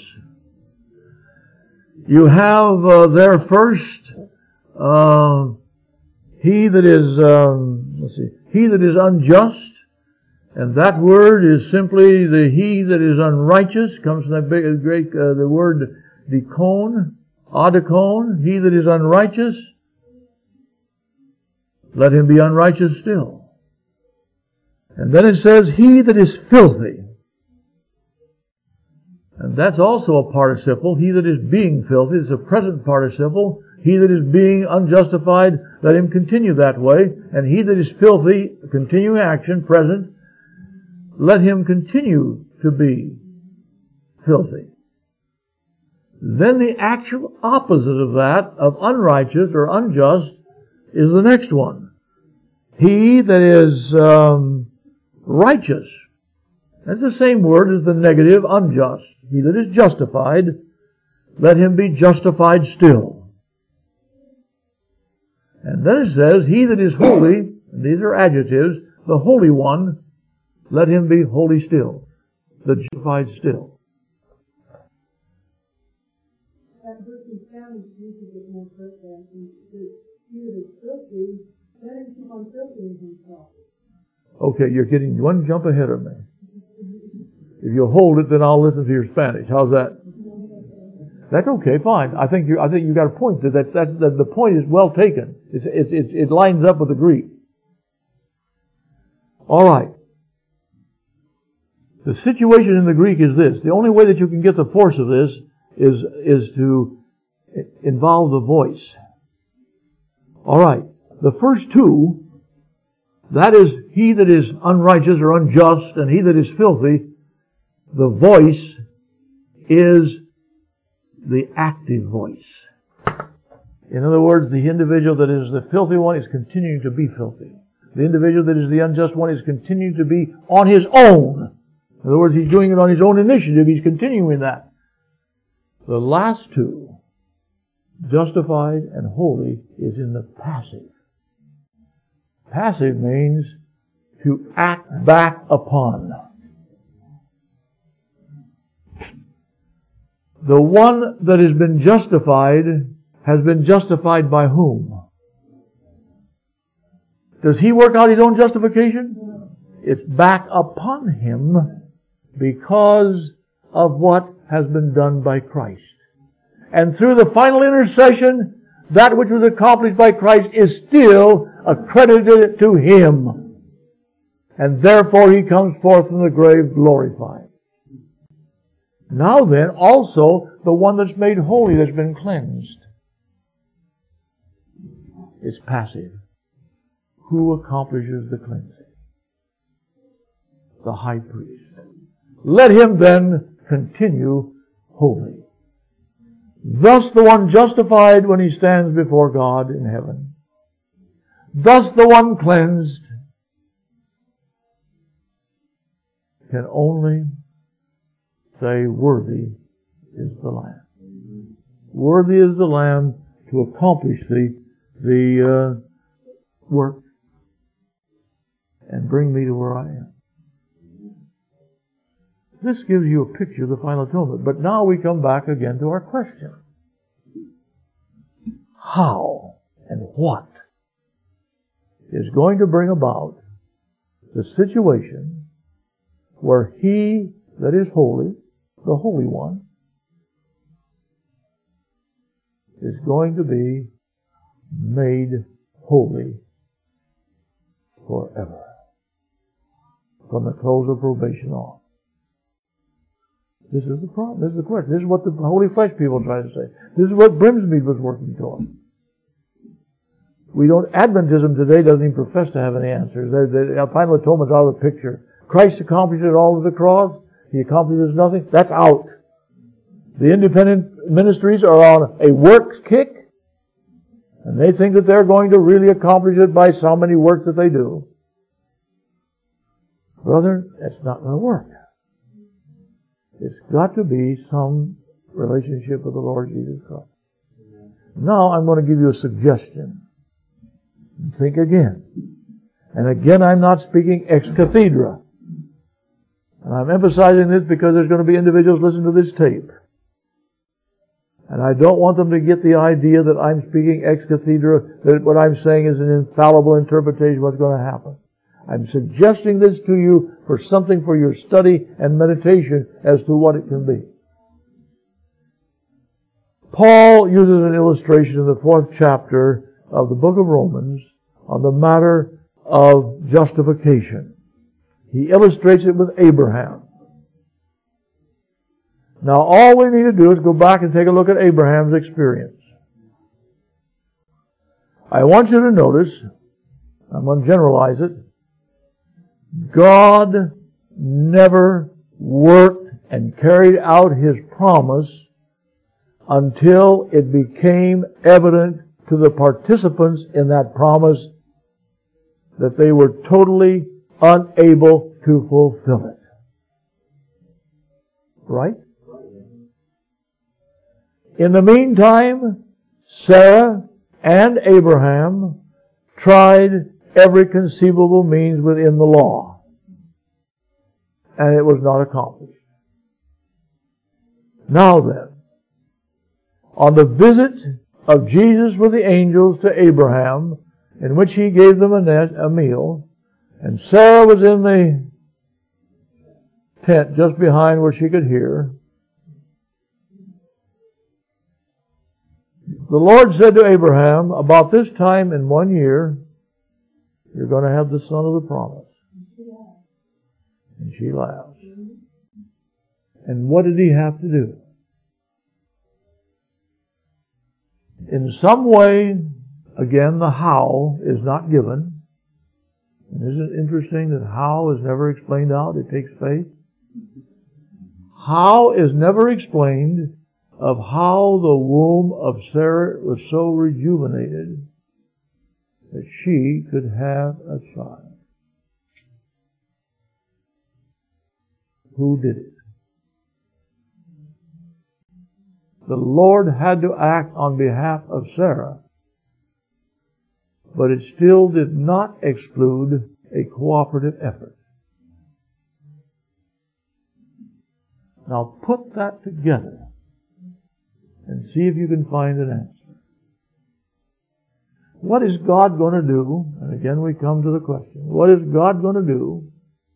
You have uh, there first, uh, he that is, um, let's see, he that is unjust, and that word is simply the he that is unrighteous, comes from that big, great, uh, the word dikon, adikon, he that is unrighteous, let him be unrighteous still. And then it says, he that is filthy. And that's also a participle. He that is being filthy is a present participle. He that is being unjustified, let him continue that way. And he that is filthy, continuing action, present, let him continue to be filthy. Then the actual opposite of that, of unrighteous or unjust, is the next one. He that is um, righteous. That's the same word as the negative, unjust. He that is justified, let him be justified still. And then it says, he that is holy, and these are adjectives, the Holy One, let him be holy still. The justified still. That verse in Spanish uses it more correctly. He that is filthy, let him keep on filthying himself. Okay, you're getting one jump ahead of me. If you'll hold it, then I'll listen to your Spanish. How's that? That's okay, fine. I think you I think you got a point. That that, that, that the point is well taken. It's, it, it, it lines up with the Greek. All right. The situation in the Greek is this. The only way that you can get the force of this is is to involve the voice. All right. The first two, that is he that is unrighteous or unjust and he that is filthy, the voice is the active voice. In other words, the individual that is the filthy one is continuing to be filthy. The individual that is the unjust one is continuing to be on his own. In other words, he's doing it on his own initiative. He's continuing that. The last two, justified and holy, is in the passive. Passive means to act back upon. The one that has been justified has been justified by whom? Does he work out his own justification? It's back upon him because of what has been done by Christ. And through the final intercession, that which was accomplished by Christ is still accredited to him. And therefore he comes forth from the grave glorified. Now then, also, the one that's made holy, that's been cleansed, is passive. Who accomplishes the cleansing? The high priest. Let him then continue holy. Thus the one justified when he stands before God in heaven. Thus the one cleansed can only say, worthy is the Lamb. Worthy is the Lamb to accomplish the, the uh, work and bring me to where I am. This gives you a picture of the final atonement. But now we come back again to our question. How and what is going to bring about the situation where he that is holy, the Holy One, is going to be made holy forever, from the close of probation on? This is the problem. This is the question. This is what the Holy Flesh people try to say. This is what Brimsmead was working toward. We don't, Adventism today doesn't even profess to have any answers. The, the final atonement's out of the picture. Christ accomplished it all at the cross. He accomplishes nothing. That's out. The independent ministries are on a works kick, and they think that they're going to really accomplish it by so many works that they do. Brother, that's not going to work. It's got to be some relationship with the Lord Jesus Christ. Now I'm going to give you a suggestion. Think again. And again, I'm not speaking ex cathedra. And I'm emphasizing this because there's going to be individuals listening to this tape. And I don't want them to get the idea that I'm speaking ex cathedra, that what I'm saying is an infallible interpretation of what's going to happen. I'm suggesting this to you for something for your study and meditation as to what it can be. Paul uses an illustration in the fourth chapter of the book of Romans on the matter of justification. He illustrates it with Abraham. Now all we need to do is go back and take a look at Abraham's experience. I want you to notice, I'm going to generalize it, God never worked and carried out His promise until it became evident to the participants in that promise that they were totally unable to fulfill it. Right? In the meantime, Sarah and Abraham tried every conceivable means within the law, and it was not accomplished. Now then, on the visit of Jesus with the angels to Abraham, in which He gave them a, net, a meal, and Sarah was in the tent just behind where she could hear, the Lord said to Abraham, about this time in one year, you're going to have the son of the promise. And she laughs. And what did he have to do? In some way, again, the how is not given. And isn't it interesting that how is never explained out? It takes faith. How is never explained of how the womb of Sarah was so rejuvenated that she could have a child. Who did it? The Lord had to act on behalf of Sarah, but it still did not exclude a cooperative effort. Now put that together and see if you can find an answer. What is God going to do? And again we come to the question, what is God going to do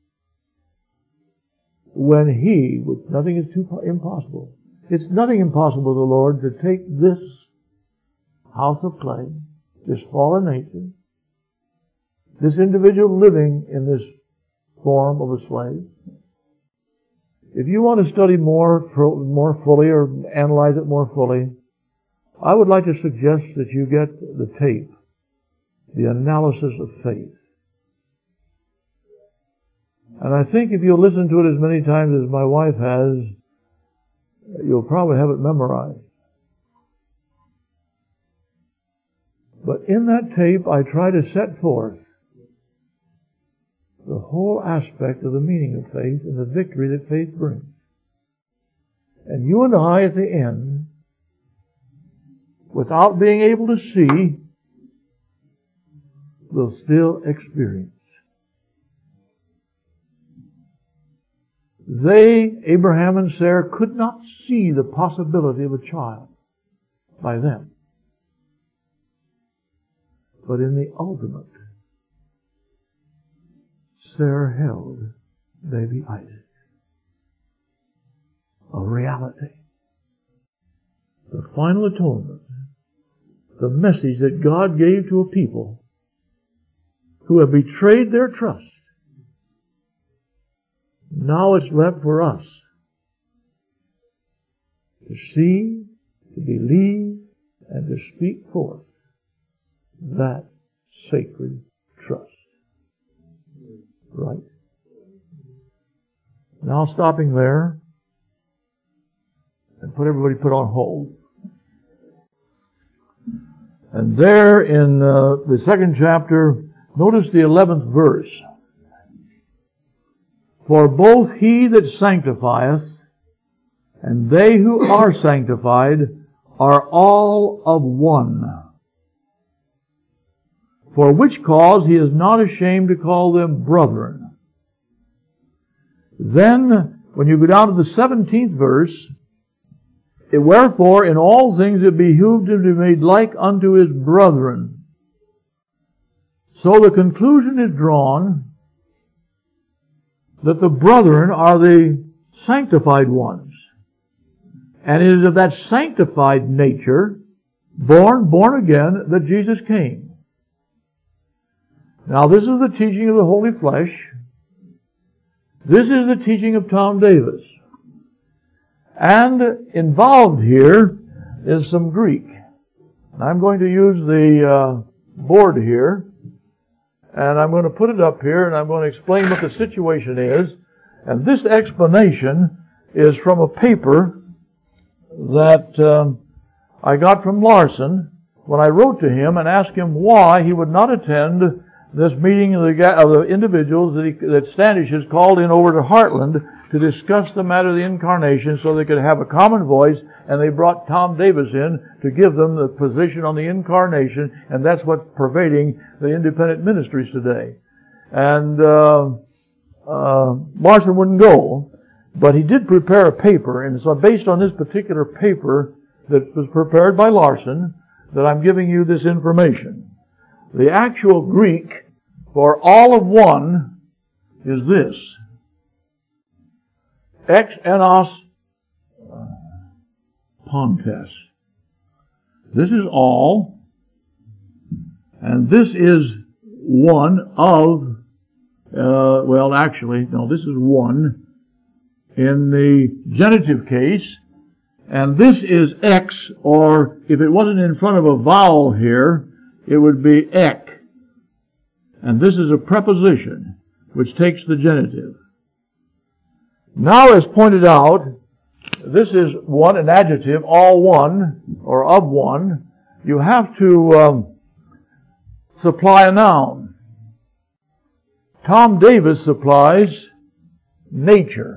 when He, which nothing is too impossible, it's nothing impossible to the Lord to take this house of clay, this fallen nature, this individual living in this form of a slave. If you want to study more, more fully or analyze it more fully, I would like to suggest that you get the tape, the analysis of faith. And I think if you listen to it as many times as my wife has, you'll probably have it memorized. But in that tape, I try to set forth the whole aspect of the meaning of faith and the victory that faith brings. And you and I at the end, without being able to see, will still experience. They, Abraham and Sarah, could not see the possibility of a child by them. But in the ultimate, Sarah held baby Isaac. A reality. The final atonement. The message that God gave to a people who have betrayed their trust. Now it's left for us to see, to believe, and to speak forth that sacred trust. Right? Now stopping there, and put everybody put on hold. And there in uh, the second chapter, notice the eleventh verse. For both he that sanctifieth and they who are sanctified are all of one. For which cause he is not ashamed to call them brethren. Then, when you go down to the seventeenth verse, it, wherefore in all things it behooved him to be made like unto his brethren. So the conclusion is drawn that the brethren are the sanctified ones. And it is of that sanctified nature, born, born again, that Jesus came. Now this is the teaching of the Holy Flesh. This is the teaching of Tom Davis. And involved here is some Greek. I'm going to use the uh, board here, and I'm going to put it up here, and I'm going to explain what the situation is. And this explanation is from a paper that um, I got from Larson when I wrote to him and asked him why he would not attend this meeting of the, of the individuals that, he, that Standish has called in over to Heartland to discuss the matter of the incarnation so they could have a common voice, and they brought Tom Davis in to give them the position on the incarnation, and that's what's pervading the independent ministries today. And uh, uh, Larson wouldn't go, but he did prepare a paper, and so based on this particular paper that was prepared by Larson, that I'm giving you this information. The actual Greek for all of one is this. Ex enos pontes. This is all, and this is one of, uh, well actually, no, this is one in the genitive case, and this is ex, or if it wasn't in front of a vowel here, it would be ek. And this is a preposition which takes the genitive. Now, as pointed out, this is one, an adjective, all one, or of one. You have to um, supply a noun. Tom Davis supplies nature.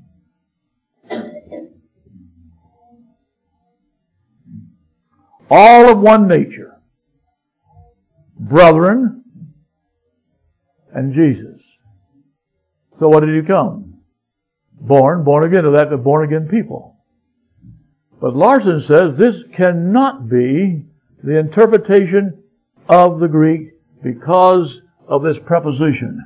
All of one nature. Brethren and Jesus. So what did he come? Born, born again, of that, the born again people. But Larson says this cannot be the interpretation of the Greek because of this preposition.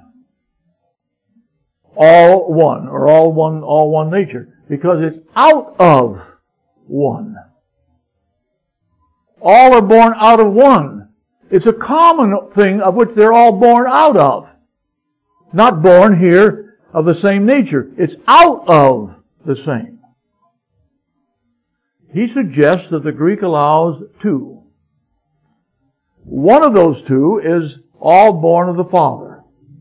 All one, or all one, all one nature. Because it's out of one. All are born out of one. It's a common thing of which they're all born out of. Not born here of the same nature. It's out of the same. He suggests that the Greek allows two. One of those two is all born of the Father.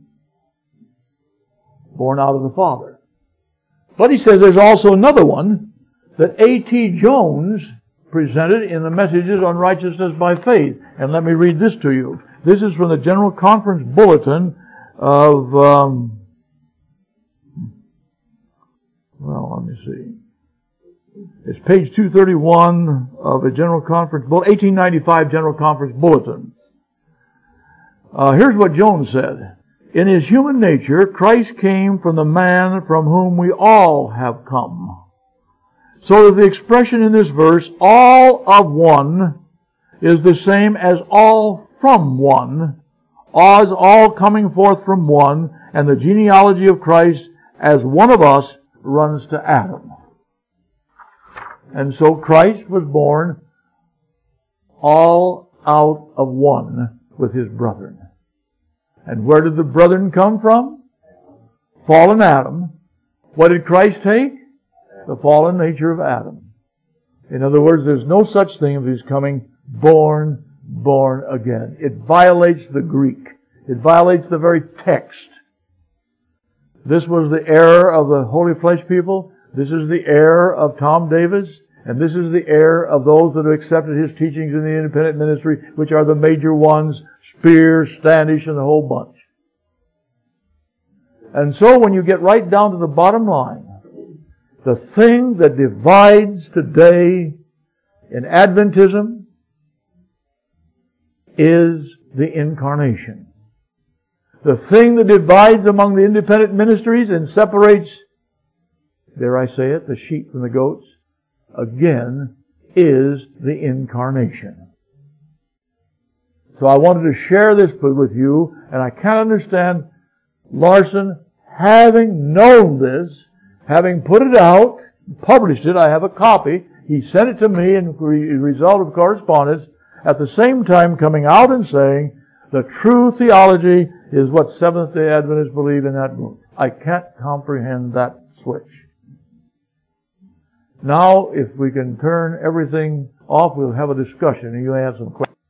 Born out of the Father. But he says there's also another one that A T Jones presented in the Messages on Righteousness by Faith. And let me read this to you. This is from the General Conference Bulletin of, um, well, let me see. It's page two thirty-one of a General Conference, eighteen ninety-five General Conference Bulletin. Uh, here's what Jones said. In his human nature, Christ came from the man from whom we all have come. So that the expression in this verse, all of one, is the same as all from one, as all coming forth from one, and the genealogy of Christ as one of us runs to Adam. And so Christ was born all out of one with his brethren. And where did the brethren come from? Fallen Adam. What did Christ take? The fallen nature of Adam. In other words, there's no such thing as he's coming born, born again. It violates the Greek. It violates the very text. This was the error of the Holy Flesh people. This is the error of Tom Davis. And this is the error of those that have accepted his teachings in the independent ministry, which are the major ones, Spear, Standish, and the whole bunch. And so when you get right down to the bottom line, the thing that divides today in Adventism is the incarnation. The thing that divides among the independent ministries and separates, dare I say it, the sheep from the goats, again, is the incarnation. So I wanted to share this with you, and I can't understand Larson having known this, having put it out, published it. I have a copy. He sent it to me in result of correspondence, at the same time coming out and saying, the true theology is what Seventh-day Adventists believe in that book. I can't comprehend that switch. Now, if we can turn everything off, we'll have a discussion and you may have some questions.